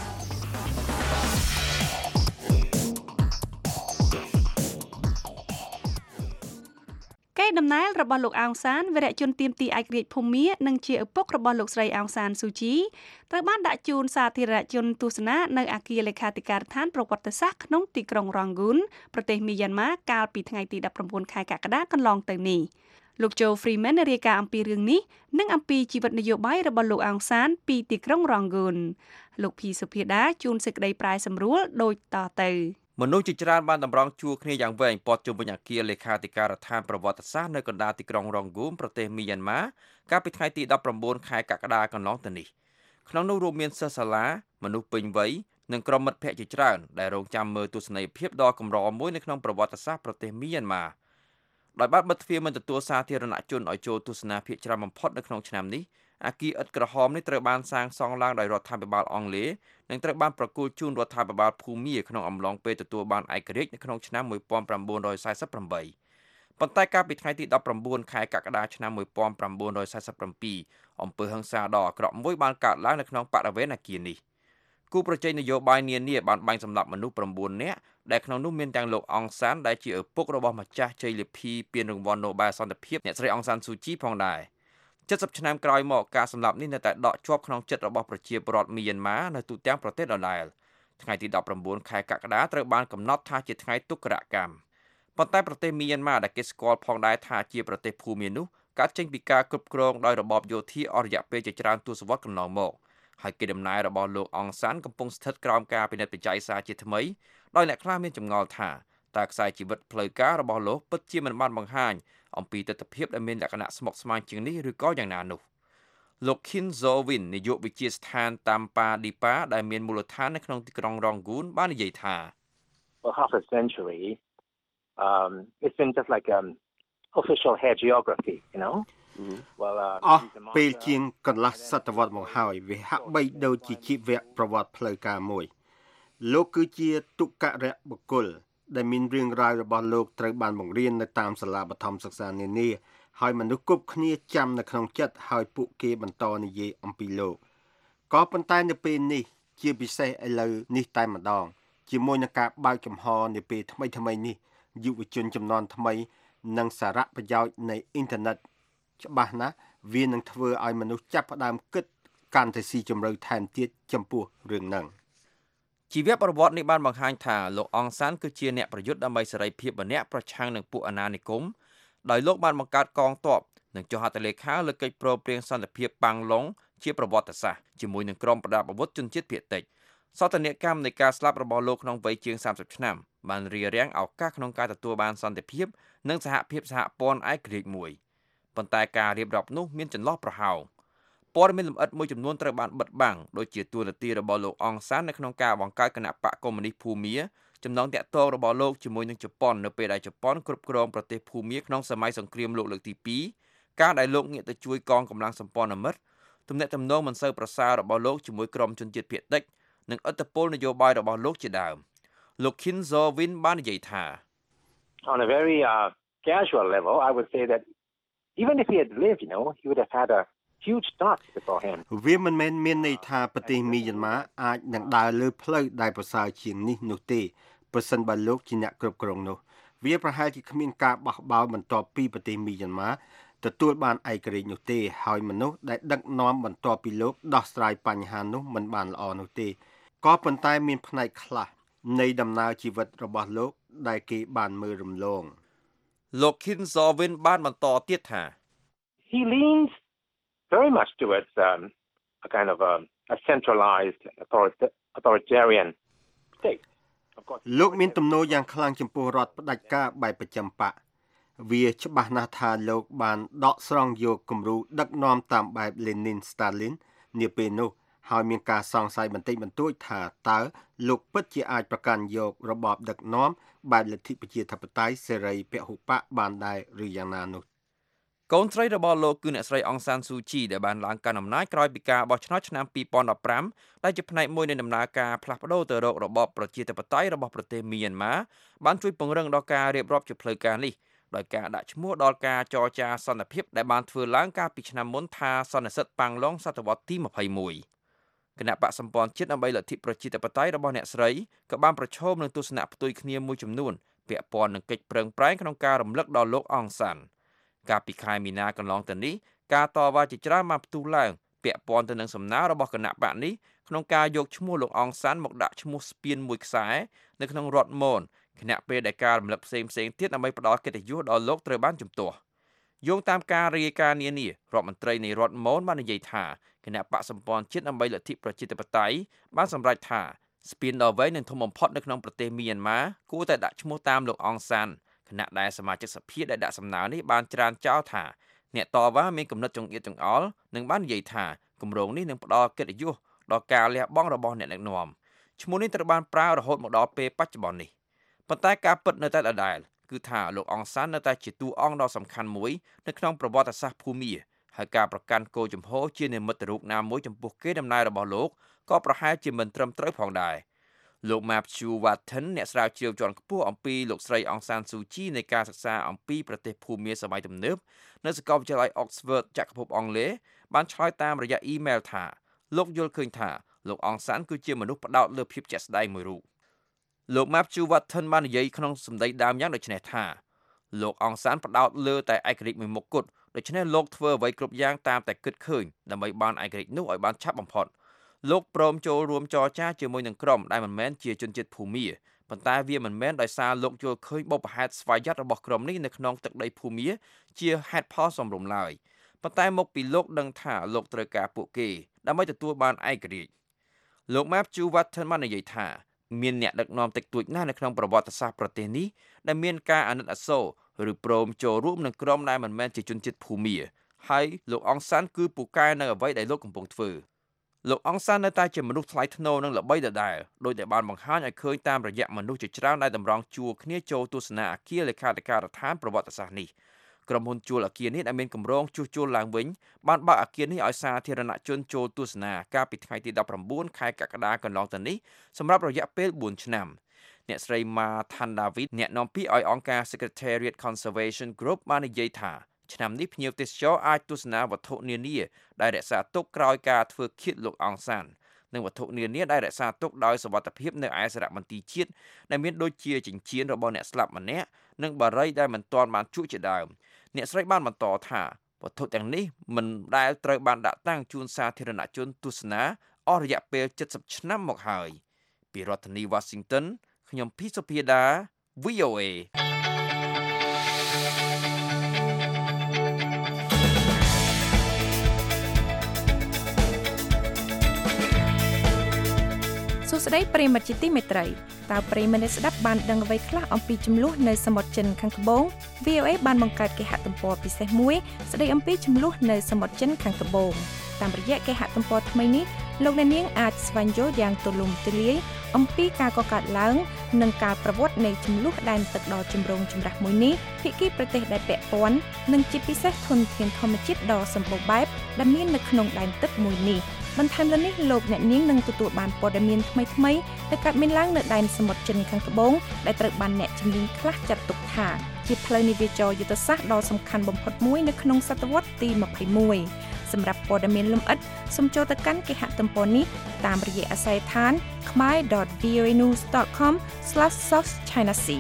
កេរដំណែលរបស់លោកអោងសានវីរៈជនទាមទារឯករាជ្យភូមានិងជាឪពុករបស់លោកស្រីអោងសានស៊ូជីត្រូវបានដាក់ជូនសាធារណជនទស្សនានៅអគារលេខាធិការដ្ឋានប្រវត្តិសាស្ត្រក្នុងទីក្រុងរ៉ង់ហ្គូនប្រទេសមីយ៉ាន់ម៉ាកាលពីថ្ងៃទី19ខែកក្កដាកន្លងទៅនេះលោក Joe Freeman រាយការណ៍អំពីរឿងនេះនិងអំពីជីវិតនយោបាយរបស់លោកអោងសានពីទីក្រុងរ៉ង់ហ្គូនលោកភីសុភាដាជួនសេចក្តីប្រាយសម្រួលដូចតទៅមនុស្សជាច្រើនបានតម្រង់ជួរគ្នាយ៉ាងវែងព័ទ្ធជុំវិញអគារលេខាធិការដ្ឋានប្រវត្តិសាស្ត្រនៅកណ្ដាលទីក្រុងរ៉ង់ហ្គូនប្រទេសមីយ៉ាន់ម៉ាកាលពីថ្ងៃទី19ខែកក្កដាកន្លងទៅនេះក្នុងនោះរួមមានសិស្សសាលាមនុស្សពេញវ័យនិងក្រុមមិត្តភ័ក្តិជាច្រើនដែលរងចាំមើលទស្សនីយភាពដ៏កម្រមួយនៅក្នុងប្រវត្តិសាស្ត្រប្រទេសមីយ៉ាន់ម៉ាដោយបានបិទទ្វារមិនទទួលសាធារណជនឲ្យចូលទស្សនាភាគច្រើនបំផុតនៅក្នុងឆ្នាំនេះអគារឥដ្ឋក្រហមនេះត្រូវបានសាងសង់ឡើងដោយរដ្ឋាភិបាលអង់គ្លេសនិងត្រូវបានប្រគល់ជូនរដ្ឋាភិបាលភូមាក្នុងអំឡុងពេលទទួលបានឯករាជ្យនៅក្នុងឆ្នាំ1948ប៉ុន្តែកាលពីថ្ងៃទី19ខែកក្កដាឆ្នាំ1947អំពើហិង្សាដ៏អាក្រក់មួយបានកើតឡើងនៅក្នុងបរិវេណអគារនេះគូប្រជែងនយោបាយនានាបានបាញ់សម្លាប់មនុស្ស9នាក់ដែលក្នុងនោះមានទាំងលោកអង្សានដែលជាឪពុករបស់ម្ចាស់ជ័យលាភីពានរង្វាន់ Nobel សន្តិភាពអ្នកស្រីអង្សានស៊ូជីផងដែរ70ឆ្នាំក្រោយមកការសម្លាប់នេះនៅតែដកជាប់ក្នុងចិត្តរបស់ប្រជាពលរដ្ឋមីយ៉ាន់ម៉ានៅទូទាំងប្រទេសដដែលថ្ងៃទី19ខែកក្កដាត្រូវបានកំណត់ថាជាថ្ងៃទុក្ខរកម្មប៉ុន្តែប្រទេសមីយ៉ាន់ម៉ាដែលគេស្គាល់ផងដែរថាជាប្រទេសភូមានោះកើតចេញពីការគ្រប់គ្រងដោយរបបយោធាអស់រយៈពេលជាច្រើនទសវត្សរ៍កន្លងមកហើយគេដំណើររបស់លោកអង្សានកំពុងស្ថិតក្រោមការពិនិត្យវិจัยសារជាថ្មីដោយអ្នកខ្លះមានចម្ងល់ថាតើខ្សែជីវិតផ្លូវការរបស់លោកពិតជាមិនបានបង្ហាញអំពីទស្សនវិជ្ជាដែលមានលក្ខណៈស្មុគស្មាញជាងនេះឬក៏យ៉ាងណានោះលោក Kim Zo-win នាយកវិទ្យាស្ថាន Tampa Dipa ដែលមានមូលដ្ឋាននៅក្នុងទីក្រុង Rangoon បាននិយាយថា For half a century it's been just like official hair geography you know អស់ពេលជាងកន្លះសតវត្សមកហើយវាហាក់បីដូចជាជីវប្រវត្តិផ្លូវការមួយលោកគឺជាទុក្ករៈបុគ្គលដែលមានរឿងរ៉ាវរបស់លោកត្រូវបានបង្រៀននៅតាមសាលាបឋមសិក្សានានាហើយមនុស្សគ្រប់គ្នាចាំនៅក្នុងចិត្តហើយពួកគេបន្តនិយាយអំពីលោកក៏ប៉ុន្តែនៅពេលនេះជាពិសេសឥឡូវនេះតែម្ដងជាមួយនឹងការបើកចំហនាពេលថ្មីនេះយុវជនចំនួនថ្មីនិងសារៈប្រយោជន៍នៃអ៊ីនធឺណិតច្បាស់ណាស់វានឹងធ្វើឲ្យមនុស្សចាប់ផ្ដើមគិតកាន់តែស៊ីជម្រៅថែមទៀតចំពោះរឿងហ្នឹងជីវប្រវត្តិនេះបានបង្ហាញថាលោកអង្សានគឺជាអ្នកប្រយុទ្ធដើម្បីសេរីភាពម្នាក់ប្រឆាំងនឹងពួកអាណានិគមដោយលោកបានបង្កើតកងទ័ពនិងចុះហត្ថលេខាលើកិច្ចព្រមព្រៀងសន្តិភាពប៉ាំងឡុងជាប្រវត្តិសាស្ត្រជាមួយនឹងក្រុមប្រដាប់អាវុធជនជាតិភាគតិចសោកនាដកម្មនៃការស្លាប់របស់លោកក្នុងវ័យជាង30ឆ្នាំបានរារាំងឱកាសក្នុងការទទួលបានសន្តិភាពនិងសហភាពសហព័ន្ធឯករាជ្យមួយប៉ុន្តែការរៀបរាប់នោះមានចន្លោះប្រហោងព័ត៌មានលម្អិតមួយចំនួនត្រូវបានបិទបាំងដូចជាទួលនីតិរបស់លោកអង្សាននៅក្នុងការបង្កើតគណៈបកកុម្មុយនីសភូមាចំណងតាក់ទងរបស់លោកជាមួយនឹងជប៉ុននៅពេលដែលជប៉ុនគ្រប់គ្រងប្រទេសភូមាក្នុងសម័យសង្គ្រាមលោកលើកទី2ការដែលលោកងាកទៅជួយកងកម្លាំងសម្ព័ន្ធមិត្តទំនាក់ទំនងមិនសូវប្រសើររបស់លោកជាមួយក្រុមជនជាតិភាគតិចនិងឥទ្ធិពលនយោបាយរបស់លោកជាដើមលោក Kim Zo-win បាននិយាយថា On a very casual level I would say that even if he had lived he would have had a huge task before him វាមិនមែនមានន័យថាប្រទេសមីយ៉ាន់ម៉ាអាចនឹងដើរលើផ្លូវដែលប្រសើរជាងនេះនោះទេប្រសិនបើលោកជាអ្នកគ្រប់គ្រងនោះវាប្រហែលជាគ្មានការបោះបោរបន្ទាប់ពីប្រទេសមីយ៉ាន់ម៉ាទទួលបានឯករាជ្យនោះទេហើយមនុស្សដែលដឹកនាំបន្ទាប់ពីលោកដោះស្រាយបញ្ហានោះមិនបានល្អនោះទេក៏ប៉ុន្តែមានផ្នែកខ្លះនៃដំណើរជីវិតរបស់លោកដែលគេបានមើលរំលងលោក Kim Zo-win បានបន្តទៀតថា He leans very much towards a kind of a centralized authoritarian state លោកមានទំនោរយ៉ាងខ្លាំងចំពោះរដ្ឋផ្ដាច់ការបែបប្រចាំបកវាច្បាស់ណាស់ថាលោកបានដកស្រង់យកគំរូដឹកនាំតាមបែប Lenin Stalin នាពេលនោះហើយមានការសង្ស័យបន្តិចបន្តួចថាតើលោកពិតជាអាចប្រកាន់យករបបដឹកនាំបែបលទ្ធិប្រជាធិបតេយ្យសេរីពហុបកបានដែរឬយ៉ាងណានោះកូនស្រីរបស់លោកគឺអ្នកស្រីអង្សានស៊ូជីដែលបានឡើងកាន់អំណាចក្រោយពីការបោះឆ្នោតឆ្នាំ2015ដែលជាផ្នែកមួយនៃដំណើរការផ្លាស់ប្ដូរទៅរករបបប្រជាធិបតេយ្យរបស់ប្រទេសមីយ៉ាន់ម៉ាបានជួយពង្រឹងដល់ការរៀបរាប់ជាផ្លូវការនេះដោយការដាក់ឈ្មោះដល់ការចរចាសន្តិភាពដែលបានធ្វើឡើងកាលពីឆ្នាំមុនថាសន្និសីទប៉ាំងឡុងសតវត្សទី21គណៈបកសម្ព័ន្ធជាតិដើម្បីលទ្ធិប្រជាធិបតេយ្យរបស់អ្នកស្រីក៏បានប្រឈមនឹងទស្សនៈផ្ទុយគ្នាមួយចំនួនពាក់ព័ន្ធនឹងកិច្ចប្រឹងប្រែងក្នុងការរំលឹកដល់លោកអង្សានកាលពីខែមីនាកន្លងទៅនេះការតវ៉ាជាច្រើនបានផ្ទុះឡើងពាក់ព័ន្ធទៅនឹងសំណើរបស់គណៈបកនេះក្នុងការយកឈ្មោះលោកអង្សានមកដាក់ឈ្មោះស្ពានមួយខ្សែនៅក្នុងរដ្ឋមនគណៈពេលដែលការរំលឹកផ្សេងទៀតដើម្បីផ្ដល់កិត្តិយសដល់លោកត្រូវបានជំទាស់យោងតាមការរាយការណ៍នានារដ្ឋមន្ត្រីនៃរដ្ឋមនបាននិយាយថាគណៈបកសម្ព័ន្ធជាតិដើម្បីលទ្ធិប្រជាធិបតេយ្យបានសម្រេចថាស្ពានដ៏វែងនិងធំបំផុតនៅក្នុងប្រទេសមីយ៉ាន់ម៉ាគួរតែដាក់ឈ្មោះតាមលោកអង្សានគណៈដែលសមាជិកសភាដែលដាក់សំណើនេះបានច្រានចោលថាអ្នកតវ៉ាមានគំនិតចង្អៀតចង្អល់និងបាននិយាយថាគម្រោងនេះនឹងផ្ដល់កិត្តិយសដល់ការលះបង់របស់អ្នកដឹកនាំឈ្មោះនេះត្រូវបានប្រើរហូតមកដល់ពេលបច្ចុប្បន្ននេះប៉ុន្តែការពិតនៅតែដដែលគឺថាលោកអង្សាននៅតែជាតួអង្គដ៏សំខាន់មួយនៅក្នុងប្រវត្តិសាស្ត្រភូមាហើយការប្រកាន់គោលជំហរជានិមិត្តរូបណាមួយចំពោះគេដំណើររបស់លោកក៏ប្រហែលជាមិនត្រឹមត្រូវផងដែរលោក Matthew Watson អ្នកស្រាវជ្រាវជាន់ខ្ពស់អំពីលោកស្រីអង្សានស៊ូជីនៃការសិក្សាអំពីប្រទេសភូមាសម័យទំនើបនៅសាកលវិទ្យាល័យ Oxford ចក្រភពអង់គ្លេសបានឆ្លើយតាមរយៈអ៊ីមែលថាលោកយល់ឃើញថាលោកអង្សានគឺជាមនុស្សផ្ដោតលើភាពជាក់ស្ដែងមួយរូបលោក Matthew Watson បាននិយាយក្នុងសម្ដីដើមយ៉ាងដូចនេះថាលោកអង្សានផ្ដោតលើតែឯករាជ្យមួយមុខគត់ដូច្នេះលោកធ្វើអ្វីគ្រប់យ៉ាងតាមតែគិតឃើញដើម្បីបានឯករាជ្យនោះឲ្យបានឆាប់បំផុតលោកព្រមចូលរួមចរចាជាមួយនឹងក្រុមដែលមិនមែនជាជនជាតិភូមាប៉ុន្តែវាមិនមែនដោយសារលោកយល់ឃើញបុព្វហេតុស្វ័យយ័តរបស់ក្រុមនេះនៅក្នុងទឹកដីភូមាជាហេតុផលសមរម្យឡើយប៉ុន្តែមកពីលោកដឹងថាលោកត្រូវការពួកគេដើម្បីទទួលបានឯករាជ្យលោក Matthew Watson បាននិយាយថាមានអ្នកដឹកនាំតិចតួចណាស់នៅក្នុងប្រវត្តិសាស្ត្រប្រទេសនេះដែលមានការអាណិតអាសូរឬព្រមចូលរួមនឹងក្រុមដែលមិនមែនជាជនជាតិភូមាហើយលោកអង្សានគឺពូកែនៅអ្វីដែលលោកកំពុងធ្វើលោកអង្សាននៅតែជាមនុស្សថ្លៃថ្នូរនិងល្បីដដែលដោយដែលបានបង្ហាញឲ្យឃើញតាមរយៈមនុស្សជាច្រើនដែលតម្រង់ជួរគ្នាចូលទស្សនាអគារលេខាធិការដ្ឋានប្រវត្តិសាស្ត្រនេះក្រុមហ៊ុនជួលអគារនេះដែលមានគម្រោងជួសជុលឡើងវិញបានបើកអគារនេះឲ្យសាធារណជនចូលទស្សនាកាលពីថ្ងៃទី19ខែកក្កដាកន្លងទៅនេះសម្រាប់រយៈពេល4ឆ្នាំអ្នកស្រី Martha David អ្នកនាំពាក្យឲ្យអង្គការ Secretariat Conservation Group បាននិយាយថាឆ្នាំនេះភ្ញៀវទេសចរអាចទស្សនាវត្ថុនានាដែលរក្សាទុកក្រោយការធ្វើឃាតលោកអង្សាននិងវត្ថុនានាដែលរក្សាទុកដោយសុវត្ថិភាពនៅឯសារមន្ទីរជាតិដែលមានដូចជាចិញ្ចៀនរបស់អ្នកស្លាប់ម្នាក់និងបារីដែលមិនទាន់បានជក់ជាដើមអ្នកស្រីបានបន្តថាវត្ថុទាំងនេះមិនដែលត្រូវបានដាក់តាំងជូនសាធារណជនទស្សនាអស់រយៈពេល70ឆ្នាំមកហើយពីរដ្ឋធានី Washington ខ្ញុំភីសុភាដា VOA សួស្តីប្រិយមិត្តជាទីមេត្រីតើប្រិយមិត្តស្ដាប់បានដឹងអ្វីខ្លះអំពីចំនួននៅសមុទ្រចិនខាងត្បូង VOA បានបង្កើតគេហទំព័រពិសេសមួយស្ដីអំពីចំនួននៅសមុទ្រចិនខាងត្បូងតាមរយៈគេហទំព័រថ្មីនេះលោកអ្នកនាងអាចស្វែងយល់យ៉ាងទូលំទូលាយអំពីការកកើតឡើងនិងការប្រវត្តិនៃចំនួនដែនទឹកដ៏ចម្រូងចម្រាសមួយនេះភាគីប្រទេសដែលពាក់ព័ន្ធនិងជាពិសេសធនធានធម្មជាតិដ៏សម្បូរបែបដែលមាននៅក្នុងដែនទឹកមួយនេះបន្ថែមលើនេះលោកអ្នកនាងនឹងទទួលបានព័ត៌មានថ្មីៗដែលកើតមានឡើងនៅដែនសមុទ្រចិនខាងត្បូងដែលត្រូវបានអ្នកជំនាញខ្លះចាត់ទុកថាជាផ្លូវនាវាចរយុទ្ធសាស្ត្រដ៏សំខាន់បំផុតមួយនៅក្នុងសតវត្សទី21សម្រាប់ព័ត៌មានលម្អិតសូមចូលទៅកាន់គេហទំព័រនេះតាមរយៈអាស័យដ្ឋាន khmer.voanews.com/southchinasea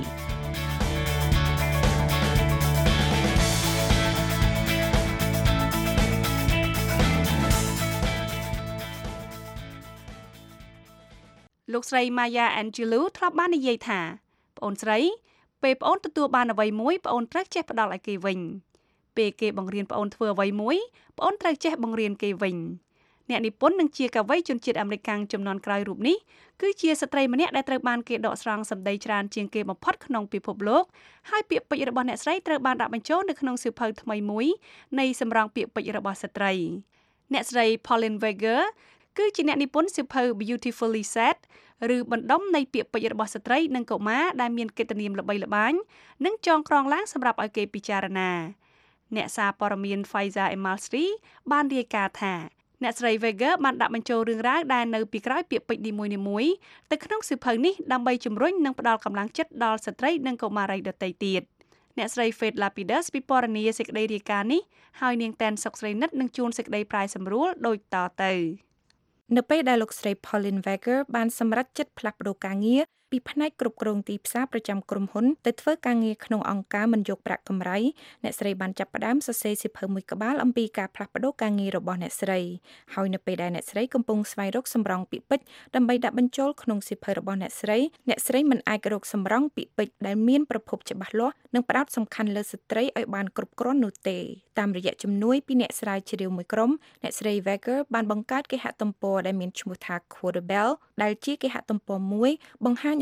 លោកស្រី Maya Angelou ធ្លាប់បាននិយាយថាប្អូនស្រីពេលប្អូនទទួលបានអ្វីមួយប្អូនត្រូវចេះផ្ដល់ឲ្យគេវិញពេលគេបង្រៀនប្អូនធ្វើអ្វីមួយប្អូនត្រូវចេះបង្រៀនគេវិញអ្នកនិពន្ធនិងជាកវីជនជាតិអាមេរិកជំនាន់ក្រោយរូបនេះគឺជាស្ត្រីម្នាក់ដែលត្រូវបានគេដកស្រង់សម្ដីច្រើនជាងគេបំផុតក្នុងពិភពលោកហើយពាក្យពេចន៍របស់អ្នកស្រីត្រូវបានដាក់បញ្ចូលនៅក្នុងសៀវភៅថ្មីមួយនៃសម្រងពាក្យពេចន៍របស់ស្ត្រីអ្នកស្រី Pauline Vega គឺជាអ្នកនិពន្ធសៀវភៅ Beautifully Said ឬបណ្ដុំនៃពាក្យពេចន៍របស់ស្ត្រីនិងកុមារដែលមានកិត្តិនាមល្បីល្បាញនិងចងក្រងឡើងសម្រាប់ឲ្យគេពិចារណាអ្នកសារព័ត៌មាន Faiza Emalsri បានរាយការណ៍ថាអ្នកស្រី Vega បានដាក់បញ្ចូលរឿងរ៉ាវដែលនៅពីក្រោយពាក្យពេចន៍នីមួយៗទៅក្នុងសៀវភៅនេះដើម្បីជំរុញនិងផ្ដល់កម្លាំងចិត្តដល់ស្ត្រីនិងកុមារីដទៃទៀតអ្នកស្រី Faith Lapidus ពិពណ៌នាសេចក្តីរាយការណ៍នេះហើយនាងតែនសុកស្រីនិតនឹងជួនសេចក្តីប្រាយសម្រួលដូចតទៅនៅពេលដែលលោកស្រី Pauline Vega បានសម្រេចចិត្តផ្លាស់ប្តូរការងារពីផ្នែកគ្រប់គ្រងទីផ្សារប្រចាំក្រុមហ៊ុនទៅធ្វើការងារក្នុងអង្គការមិនយកប្រាក់កម្រៃអ្នកស្រីបានចាប់ផ្ដើមសរសេរសៀវភៅមួយក្បាលអំពីការផ្លាស់ប្តូរការងាររបស់អ្នកស្រីហើយនៅពេលដែលអ្នកស្រីកំពុងស្វែងរកសម្រងពាក្យពេចន៍ដើម្បីដាក់បញ្ចូលក្នុងសៀវភៅរបស់អ្នកស្រីមិនអាចរកសម្រងពាក្យពេចន៍ដែលមានប្រភពច្បាស់លាស់និងផ្ដោតសំខាន់លើស្ត្រីឲ្យបានគ្រប់គ្រាន់នោះទេតាមរយៈជំនួយពីអ្នកស្រាវជ្រាវមួយក្រុមអ្នកស្រី Vega បានបង្កើតគេហទំព័រដែលមានឈ្មោះថា Quotable ដែលជាគេហទំព័រមួយបង្ហាញ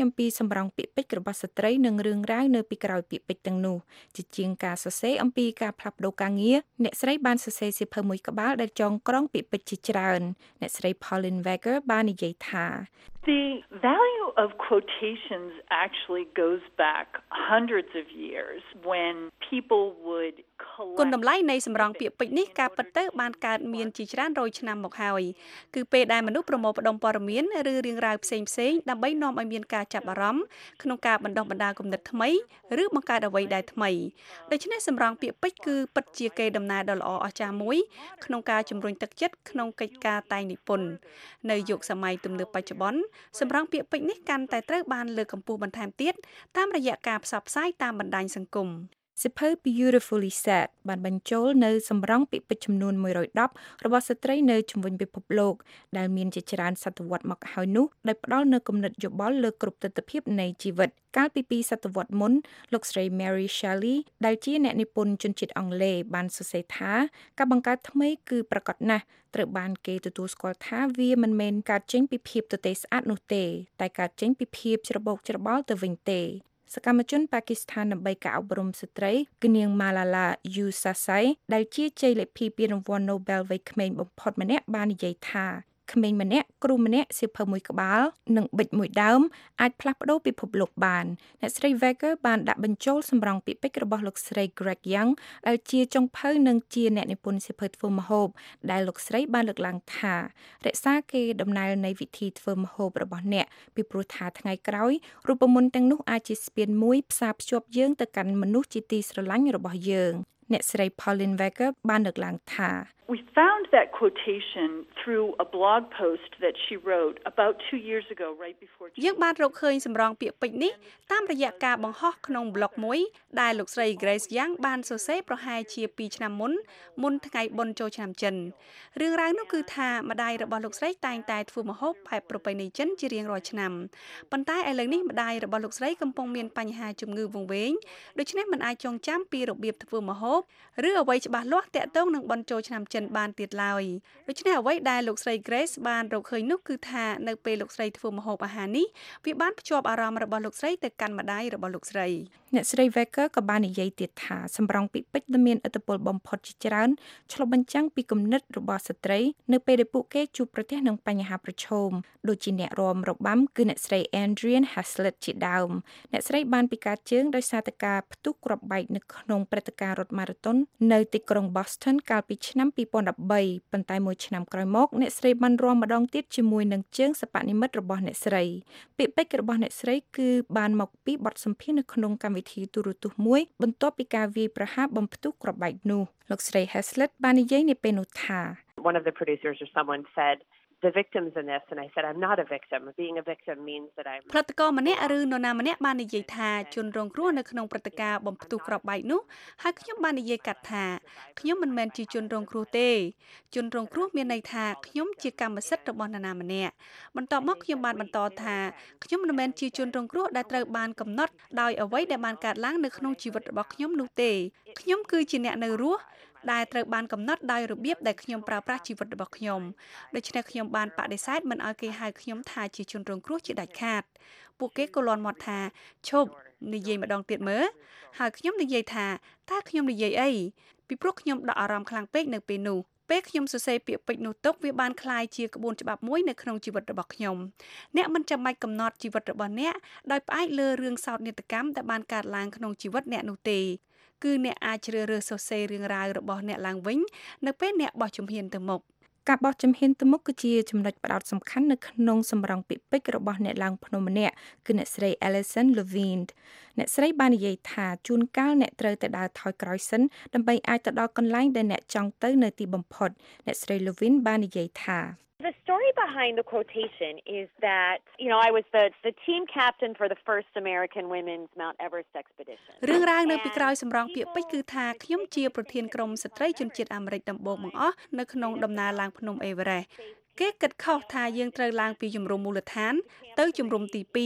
អំពីសម្រងពាក្យពេចន៍របស់ស្ត្រីនិងរឿងរ៉ាវនៅពីក្រោយពាក្យពេចន៍ទាំងនោះជាជាងការសរសេរអំពីការផ្លាស់ប្ដូរការងារអ្នកស្រីបានសរសេរសៀវភៅមួយក្បាលដែលចងក្រងពាក្យពេចន៍ជាច្រើនអ្នកស្រី Pauline Weger បាននិយាយថា The value of quotations actually goes back hundreds of years when people would គុណតម្លៃនៃសម្រងពាក្យពេចន៍នេះការពិតទៅបានកើតមានជាច្រើនរយឆ្នាំមកហើយគឺពេលដែលមនុស្សប្រមូលផ្ដុំព័ត៌មានឬរឿងរ៉ាវផ្សេងៗដើម្បីនាំឲ្យមានការចាប់អារម្មណ៍ក្នុងការបណ្ដុះបណ្ដាលគំនិតថ្មីឬបង្កើតអ្វីដែលថ្មីដូច្នេះសម្រងពាក្យពេចន៍គឺពិតជាកេរដំណែលដ៏ល្អអស្ចារ្យមួយក្នុងការជំរុញទឹកចិត្តក្នុងកិច្ចការតែងនិពន្ធនៅយុគសម័យទំនើបបច្ចុប្បន្នសម្រងពាក្យពេចន៍នេះកាន់តែត្រូវបានលើកកម្ពស់បន្ថែមទៀតតាមរយៈការផ្សព្វផ្សាយតាមបណ្ដាញសង្គមសៀវភៅ Beautifully Said បានបញ្ចូលនៅសម្រងពាក្យពេចន៍ចំនួន110របស់ស្ត្រីនៅជុំវិញពិភពលោកដែលមានជាច្រើនសតវត្សរ៍មកហើយនោះដោយផ្ដល់នូវគំនិតយោបល់លើគ្រប់ទិដ្ឋភាពនៃជីវិតកាលពី2សតវត្សរ៍មុនលោកស្រី Mary Shelley ដែលជាអ្នកនិពន្ធជនជាតិអង់គ្លេសបានសរសេរថាការបង្កើតថ្មីគឺប្រកបណាស់ត្រូវបានគេទទួលស្គាល់ថាវាមិនមែនកើតចេញពីភាពទទេស្អាតនោះទេតែកើតចេញពីភាពច្របូកច្របល់ទៅវិញទេសកម្មជនប៉ាគីស្ថានដើម្បីការអប់រំស្ត្រីគឺនាង Malala Yousafzai ដែលជាជ័យលាភីពានរង្វាន់ Nobel វ័យក្មេងបំផុតម្នាក់បាននិយាយថាក្មេងម្នាក់គ្រូម្នាក់សៀវភៅមួយក្បាលនិងប៊ិចមួយដើមអាចផ្លាស់ប្ដូរពិភពលោកបានអ្នកស្រី Weger បានដាក់បញ្ចូលសម្រងពាក្យពេចន៍របស់លោកស្រី Greg Young ដែលជាចុងភៅនិងជាអ្នកនិពន្ធសៀវភៅធ្វើម្ហូបដែលលោកស្រីបានលើកឡើងថារក្សាកេរដំណែលនៃវិធីធ្វើម្ហូបរបស់អ្នកពីព្រោះថាថ្ងៃក្រោយរូបមន្តទាំងនោះអាចជាស្ពានមួយផ្សារភ្ជាប់យើងទៅកាន់មនុស្សជាទីស្រឡាញ់របស់យើងអ្នកស្រី Pauline Weger បានលើកឡើងថា We found that quotation through a blog post that she wrote about 2 years ago right before យើងបានរកឃើញសម្រងពាក្យពេចន៍នេះតាមរយៈការបង្ហោះក្នុង blog មួយដែលលោកស្រី Grace Young បានសរសេរប្រហែលជា2ឆ្នាំមុនថ្ងៃបុណ្យចូលឆ្នាំចិនរឿងរ៉ាវនោះគឺថាម្ដាយរបស់លោកស្រីតែងតែធ្វើម្ហូបបែបប្រពៃណីចិនជារៀងរាល់ឆ្នាំប៉ុន្តែឥឡូវនេះម្ដាយរបស់លោកស្រីកំពុងមានបញ្ហាជំងឺវង្វេងដូច្នេះមិនអាចចងចាំពីរបៀបធ្វើម្ហូបឬអ្វីច្បាស់លាស់ទាក់ទងនឹងបុណ្យចូលឆ្នាំចិនបានទៀតឡើយដូច្នេះអ្វីដែលលោកស្រី Grace បានរកឃើញនោះគឺថានៅពេលលោកស្រីធ្វើម្ហូបអាហារនេះវាបានភ្ជាប់អារម្មណ៍របស់លោកស្រីទៅកាន់ម្ដាយរបស់លោកស្រីអ្នកស្រី Weger ក៏បាននិយាយទៀតថាសម្រងពាក្យពេចន៍ដែលមានឥទ្ធិពលបំផុតជាច្រើនឆ្លុះបញ្ចាំងពីគំនិតរបស់ស្ត្រីនៅពេលដែលពួកគេជួបប្រទះនឹងបញ្ហាប្រឈមដូចជាអ្នករាំរបាំគឺអ្នកស្រី Adrienne Haslet ជាដើមអ្នកស្រីបានពិការជើងដោយសារតែការផ្ទុះគ្រាប់បែកនៅក្នុងព្រឹត្តិការណ៍រត់ម៉ារ៉ាតុននៅទីក្រុង Boston កាលពីឆ្នាំ2013ប៉ុន្តែមួយឆ្នាំក្រោយមកអ្នកស្រីបានរាំម្ដងទៀតជាមួយនឹងជើងសិប្បនិម្មិតរបស់អ្នកស្រីពាក្យពេចន៍របស់អ្នកស្រីគឺបានមកពីបទសម្ភាសន៍នៅក្នុងកម្មវិធីទូរទស្សន៍មួយបន្ទាប់ពីការវាយប្រហារបំផ្ទុះគ្រាប់បែកនោះលោកស្រី Haslet បាននិយាយនៅពេលនោះថា One of the producers or someone said the victims in this and I said I'm not a victim. Being a victim means that I'm ផលិតករម្នាក់ឬនរណាម្នាក់បាននិយាយថាជនរងគ្រោះនៅក្នុងព្រឹត្តិការណ៍បំផ្ទុះគ្រាប់បែកនោះហើយខ្ញុំបាននិយាយកាត់ថាខ្ញុំមិនមែនជាជនរងគ្រោះទេជនរងគ្រោះមានន័យថាខ្ញុំជាកម្មសិទ្ធិរបស់នរណាម្នាក់បន្ទាប់មកខ្ញុំបានបន្តថាខ្ញុំមិនមែនជាជនរងគ្រោះដែលត្រូវបានកំណត់ដោយអ្វីដែលបានកើតឡើងនៅក្នុងជីវិតរបស់ខ្ញុំនោះទេខ្ញុំគឺជាអ្នកនៅរស់ដែលត្រូវបានកំណត់ដោយរបៀបដែលខ្ញុំប្រើប្រាស់ជីវិតរបស់ខ្ញុំដូច្នេះខ្ញុំបានបដិសេធមិនឲ្យគេហៅខ្ញុំថាជាជនរងគ្រោះជាដាច់ខាតពួកគេក៏លាន់មាត់ថាឈប់និយាយម្ដងទៀតមើលហើយខ្ញុំនិយាយថាតើខ្ញុំនិយាយអីពីព្រោះខ្ញុំដកអារម្មណ៍ខ្លាំងពេកនៅពេលនោះពេលខ្ញុំសរសេរពាក្យពេចន៍នោះទុកវាបានคล้ายជាក្បួនច្បាប់មួយនៅក្នុងជីវិតរបស់ខ្ញុំអ្នកមិនចាំបាច់កំណត់ជីវិតរបស់អ្នកដោយផ្អែកលើរឿងសោកនាដកម្មដែលបានកើតឡើងក្នុងជីវិតអ្នកនោះទេគឺអ្នកអាចជ្រើសរើសសរសេររឿងរ៉ាវរបស់អ្នកឡើងវិញនៅពេលអ្នកបោះជំហានទៅមុខការបោះជំហានទៅមុខគឺជាចំណុចផ្ដោតសំខាន់នៅក្នុងសម្រងពាក្យពេចន៍របស់អ្នកឡើងភ្នំម្នាក់គឺអ្នកស្រី Alison Levine អ្នកស្រីបាននិយាយថាជួនកាលអ្នកត្រូវតែដើរថយក្រោយសិនដើម្បីអាចទៅដល់កន្លែងដែលអ្នកចង់ទៅនៅទីបំផុតអ្នកស្រី Levine បាននិយាយថា The story behind the quotation is that, I was the team captain for the first American women's Mount Everest expedition. រឿងរ៉ាវនៅពីក្រោយសម្រងពាក្យពេចន៍គឺថាខ្ញុំជាប្រធានក្រុមស្ត្រីជនជាតិអាមេរិកដំបូងបង្អស់នៅក្នុងដំណើរឡើងភ្នំអេเวอเรสต์គេគិតខុសថាយើងត្រូវឡើងពីជំរំមូលដ្ឋានទៅជំរំទី2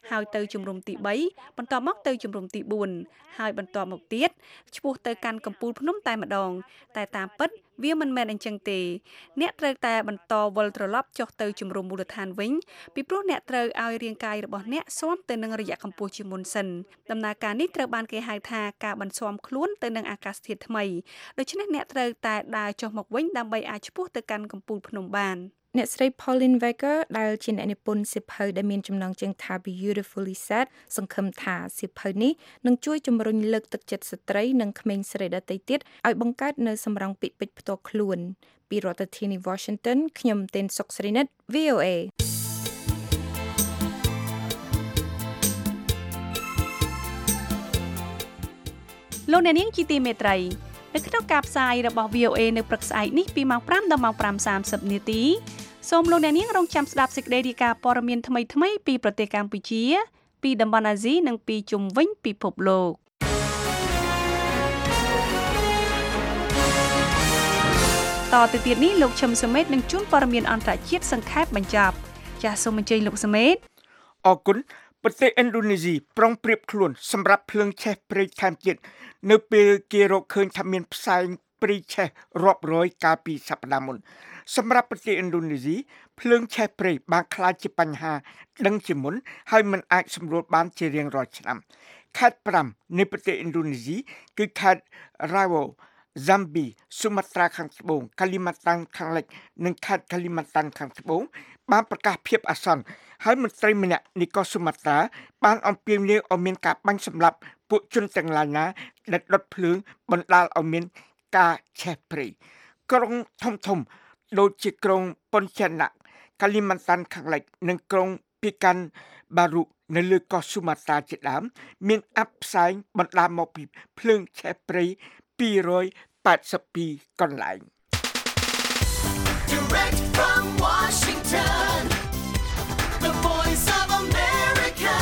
ហើយទៅជំរុំទី3បន្ទាប់មកទៅជំរុំទី4ហើយបន្ទាប់មកទៀតឆ្ពោះទៅកាន់កំពូលភ្នំតែម្ដងតែតាមពិតវាមិនមែនអញ្ចឹងទេអ្នកត្រូវតែបន្តវិលត្រឡប់ចុះទៅជំរុំមូលដ្ឋានវិញពីព្រោះអ្នកត្រូវឲ្យរាងកាយរបស់អ្នកស៊ាំទៅនឹងរយៈកម្ពស់ជាមុនសិនដំណើរការនេះត្រូវបានគេហៅថាការបន្ស៊ាំខ្លួនទៅនឹងអាកាសធាតុថ្មីដូច្នេះអ្នកត្រូវតែដើរចុះមកវិញដើម្បីអាចឆ្ពោះទៅកាន់កំពូលភ្នំបានអ្នកស្រី Pauline Weger ដែលជាអ្នកនិពន្ធសៀវភៅដែលមានចំណងជើងថា Beautifully Said សង្ឃឹមថាសៀវភៅនេះនឹងជួយជំរុញលើកទឹកចិត្តស្ត្រីនិងក្មេងស្រីដទៃទៀតឲ្យបង្កើតនៅសម្រងពាក្យពេចន៍ផ្ទាល់ខ្លួនពីរដ្ឋធានី Washington ខ្ញុំទេនសុកស្រីនិត VOA លោកអ្នកនាងជាទីមេត្រីនៅក្នុងការផ្សាយរបស់ VOA នៅព្រឹកស្អែកនេះពីម៉ោង5ដល់ម៉ោង5:30នាទីសូមលោកអ្នកនាងរងចាំស្ដាប់សេចក្តីរាយការណ៍ព័ត៌មានថ្មីៗពីប្រទេសកម្ពុជាពីតំបន់អាស៊ីនិងពីជុំវិញពិភពលោកតទៅទៀតនេះលោកឈឹមសុមេតនឹងជូនព័ត៌មានអន្តរជាតិសង្ខេបបញ្ចប់ចាសសូមអញ្ជើញលោកសុមេតអរគុណប្រទេសឥណ្ឌូនេស៊ីប្រុងប្រៀបខ្លួនសម្រាប់ភ្លើងឆេះព្រៃថែមទៀតនៅពេលគេរកឃើញថាមានផ្សែងព្រៃឆេះរាប់រយកាលពីសប្តាហ៍មុនសម្រាប់ប្រទេសឥណ្ឌូនេស៊ីភ្លើងឆេះព្រៃបានក្លាយជាបញ្ហាដឹងជាមុនហើយមិនអាចសម្រួលបានជារៀងរាល់ឆ្នាំខេត្ត5នៃប្រទេសឥណ្ឌូនេស៊ីគឺខេត្ត Rawo Jambi ស៊ុមាត្រាខាងត្បូងកាលីម៉ាតាំងខាងលិចនិងខេត្តកាលីម៉ាតាំងខាងត្បូងបានប្រកាសភាពអាសន្នហើយមន្ត្រីម្នាក់នៃកោះស៊ុមាត្រាបានអំពាវនាវឲ្យមានការបាញ់សម្លាប់ពួកជនទាំងឡាយណាដែលដុតភ្លើងបណ្ដាលឲ្យមានការឆេះព្រៃក្រុងធំៗដូចជាក្រុងប៉ុនចាណាក់កាលីម៉ាតាំងខាងលិចនិងក្រុងពីកាន់បារុនៅលើកោះស៊ុមាត្រាជាដើមមានអបផ្សែងបណ្ដាលមកពីភ្លើងឆេះព្រៃ282កន្លែង Direct from Washington, the voice of America,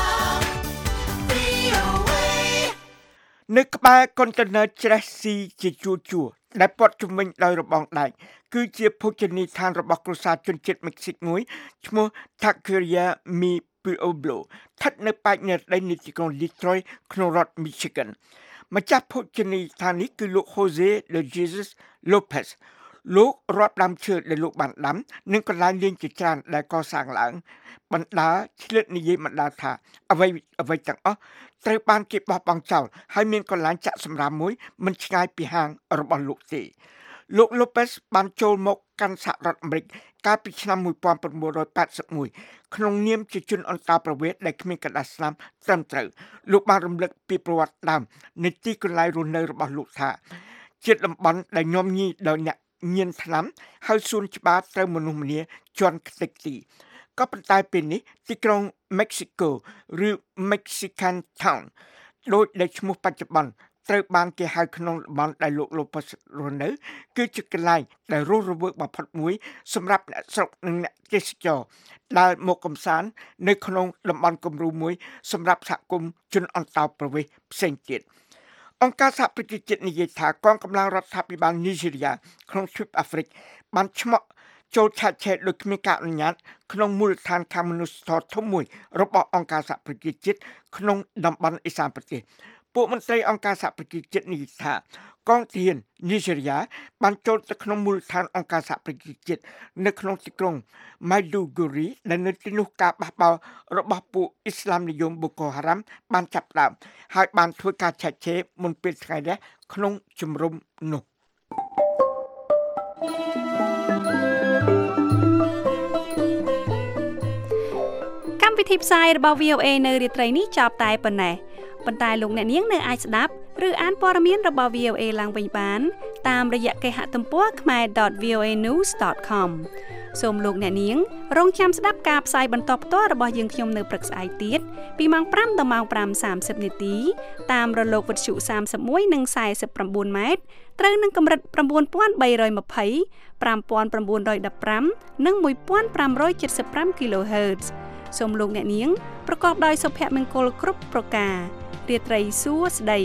VOA. នៅក្បែរកុងតឺន័រច្រេះស៊ីជាជួរដែលព័ទ្ធជុំវិញដោយរបងដែកគឺជាភោជនីយដ្ឋានរបស់គ្រួសារជនជាតិមិចស៊ិកមួយឈ្មោះ Taqueria Mi Pueblo ស្ថិតនៅប៉ែកនិរដីនៃទីក្រុង Detroit ក្នុងរដ្ឋ Michigan ម្ចាស់ភោជនីយដ្ឋាននេះគឺលោក Jose de Jesus Lopez លោករាប់ដើមឈើដែលលោកបានដាំនិងកន្លែងលេងជាច្រើនដែលកសាងឡើងបណ្ដាឆ្លៀតនិយាយបណ្ដាថាអ្វីទាំងអស់ត្រូវបានគេបោះបង់ចោលហើយមានកន្លែងចាក់សម្រាមមួយមិនឆ្ងាយពីហាងរបស់លោកទេលោក Lopez បានចូលមកកាន់សហរដ្ឋអាមេរិកកាលពីឆ្នាំ1981ក្នុងនាមជាជនអន្តោប្រវេសន៍ដែលគ្មានកណ្ដាស់ស្នាមត្រឹមត្រូវលោកបានរំលឹកពីប្រវត្តិដើមនៃទីកន្លែងរស់នៅរបស់លោកថាជាតំបន់ដែលញោមញីដោយអ្នកញៀនថ្នាំហើយសួនច្បារត្រូវមនុស្សម្នាជន់ខ្ទេចទីក៏ប៉ុន្តែពេលនេះទីក្រុង Mexico ឬ Mexican Town ដោយដែលឈ្មោះបច្ចុប្បន្នត្រូវបានគេហៅក្នុងតំបន់ដែលលោក Lopez រស់នៅគឺជាកន្លែងដែលរស់រវើកបំផុតមួយសម្រាប់អ្នកស្រុកនិងអ្នកទេសចរដែលមកកម្សាន្តនៅក្នុងតំបន់គំរូមួយសម្រាប់សហគមន៍ជនអន្តោប្រវេសន៍ផ្សេងទៀតអង្គការសហប្រជាជាតិនិយាយថាកងកម្លាំងរដ្ឋាភិបាលនីហ្សេរីយ៉ាក្នុងទ្វីបអាហ្វ្រិកបានឆ្មក់ចូលឆាកឆេរដោយគ្មានការអនុញ្ញាតក្នុងមូលដ្ឋានខាងមនុស្សធម៌ធំមួយរបស់អង្គការសហប្រជាជាតិក្នុងតំបន់អេសានប្រទេសពួកមន្ត្រីអង្គការសហប្រជាជាតិនិយាយថាកងទាហាននីហ្សេរីយ៉ាបានចូលទៅក្នុងមូលដ្ឋានអង្គការសហប្រជាជាតិនៅក្នុងទីក្រុង Maiduguri ដែលនៅទីនោះការបះបោររបស់ពួកអ៊ីស្លាមនិយម Boko Haram បានចាប់ផ្ដើមហើយបានធ្វើការឆែកឆេរមុនពេលថ្ងៃនេះក្នុងជំរំនោះកម្មវិធីផ្សាយរបស់ VOA នៅរាត្រីនេះចប់តែប៉ុណ្ណេះប៉ុន្តែលោកអ្នកនាងនៅអាចស្ដាប់ឬអានព័ត៌មានរបស់ VOA ឡើងវិញបានតាមរយៈគេហទំព័រ khmer.voanews.com សូមលោកអ្នកនាងរងចាំស្ដាប់ការផ្សាយបន្តផ្ទាល់របស់យើងខ្ញុំនៅព្រឹកស្អែកទៀតពីម៉ោង5ដល់ម៉ោង 5:30 នាទីតាមរលកវិទ្យុ31និង49ម៉ែត្រត្រូវនឹងកម្រិត 9320 5915 និង 1575 kHz សូមលោកអ្នកនាងប្រកបដោយសុភមង្គលគ្រប់ប្រការរាត្រីសួស្តី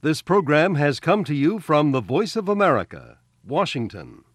This program has come to you from the Voice of America, Washington.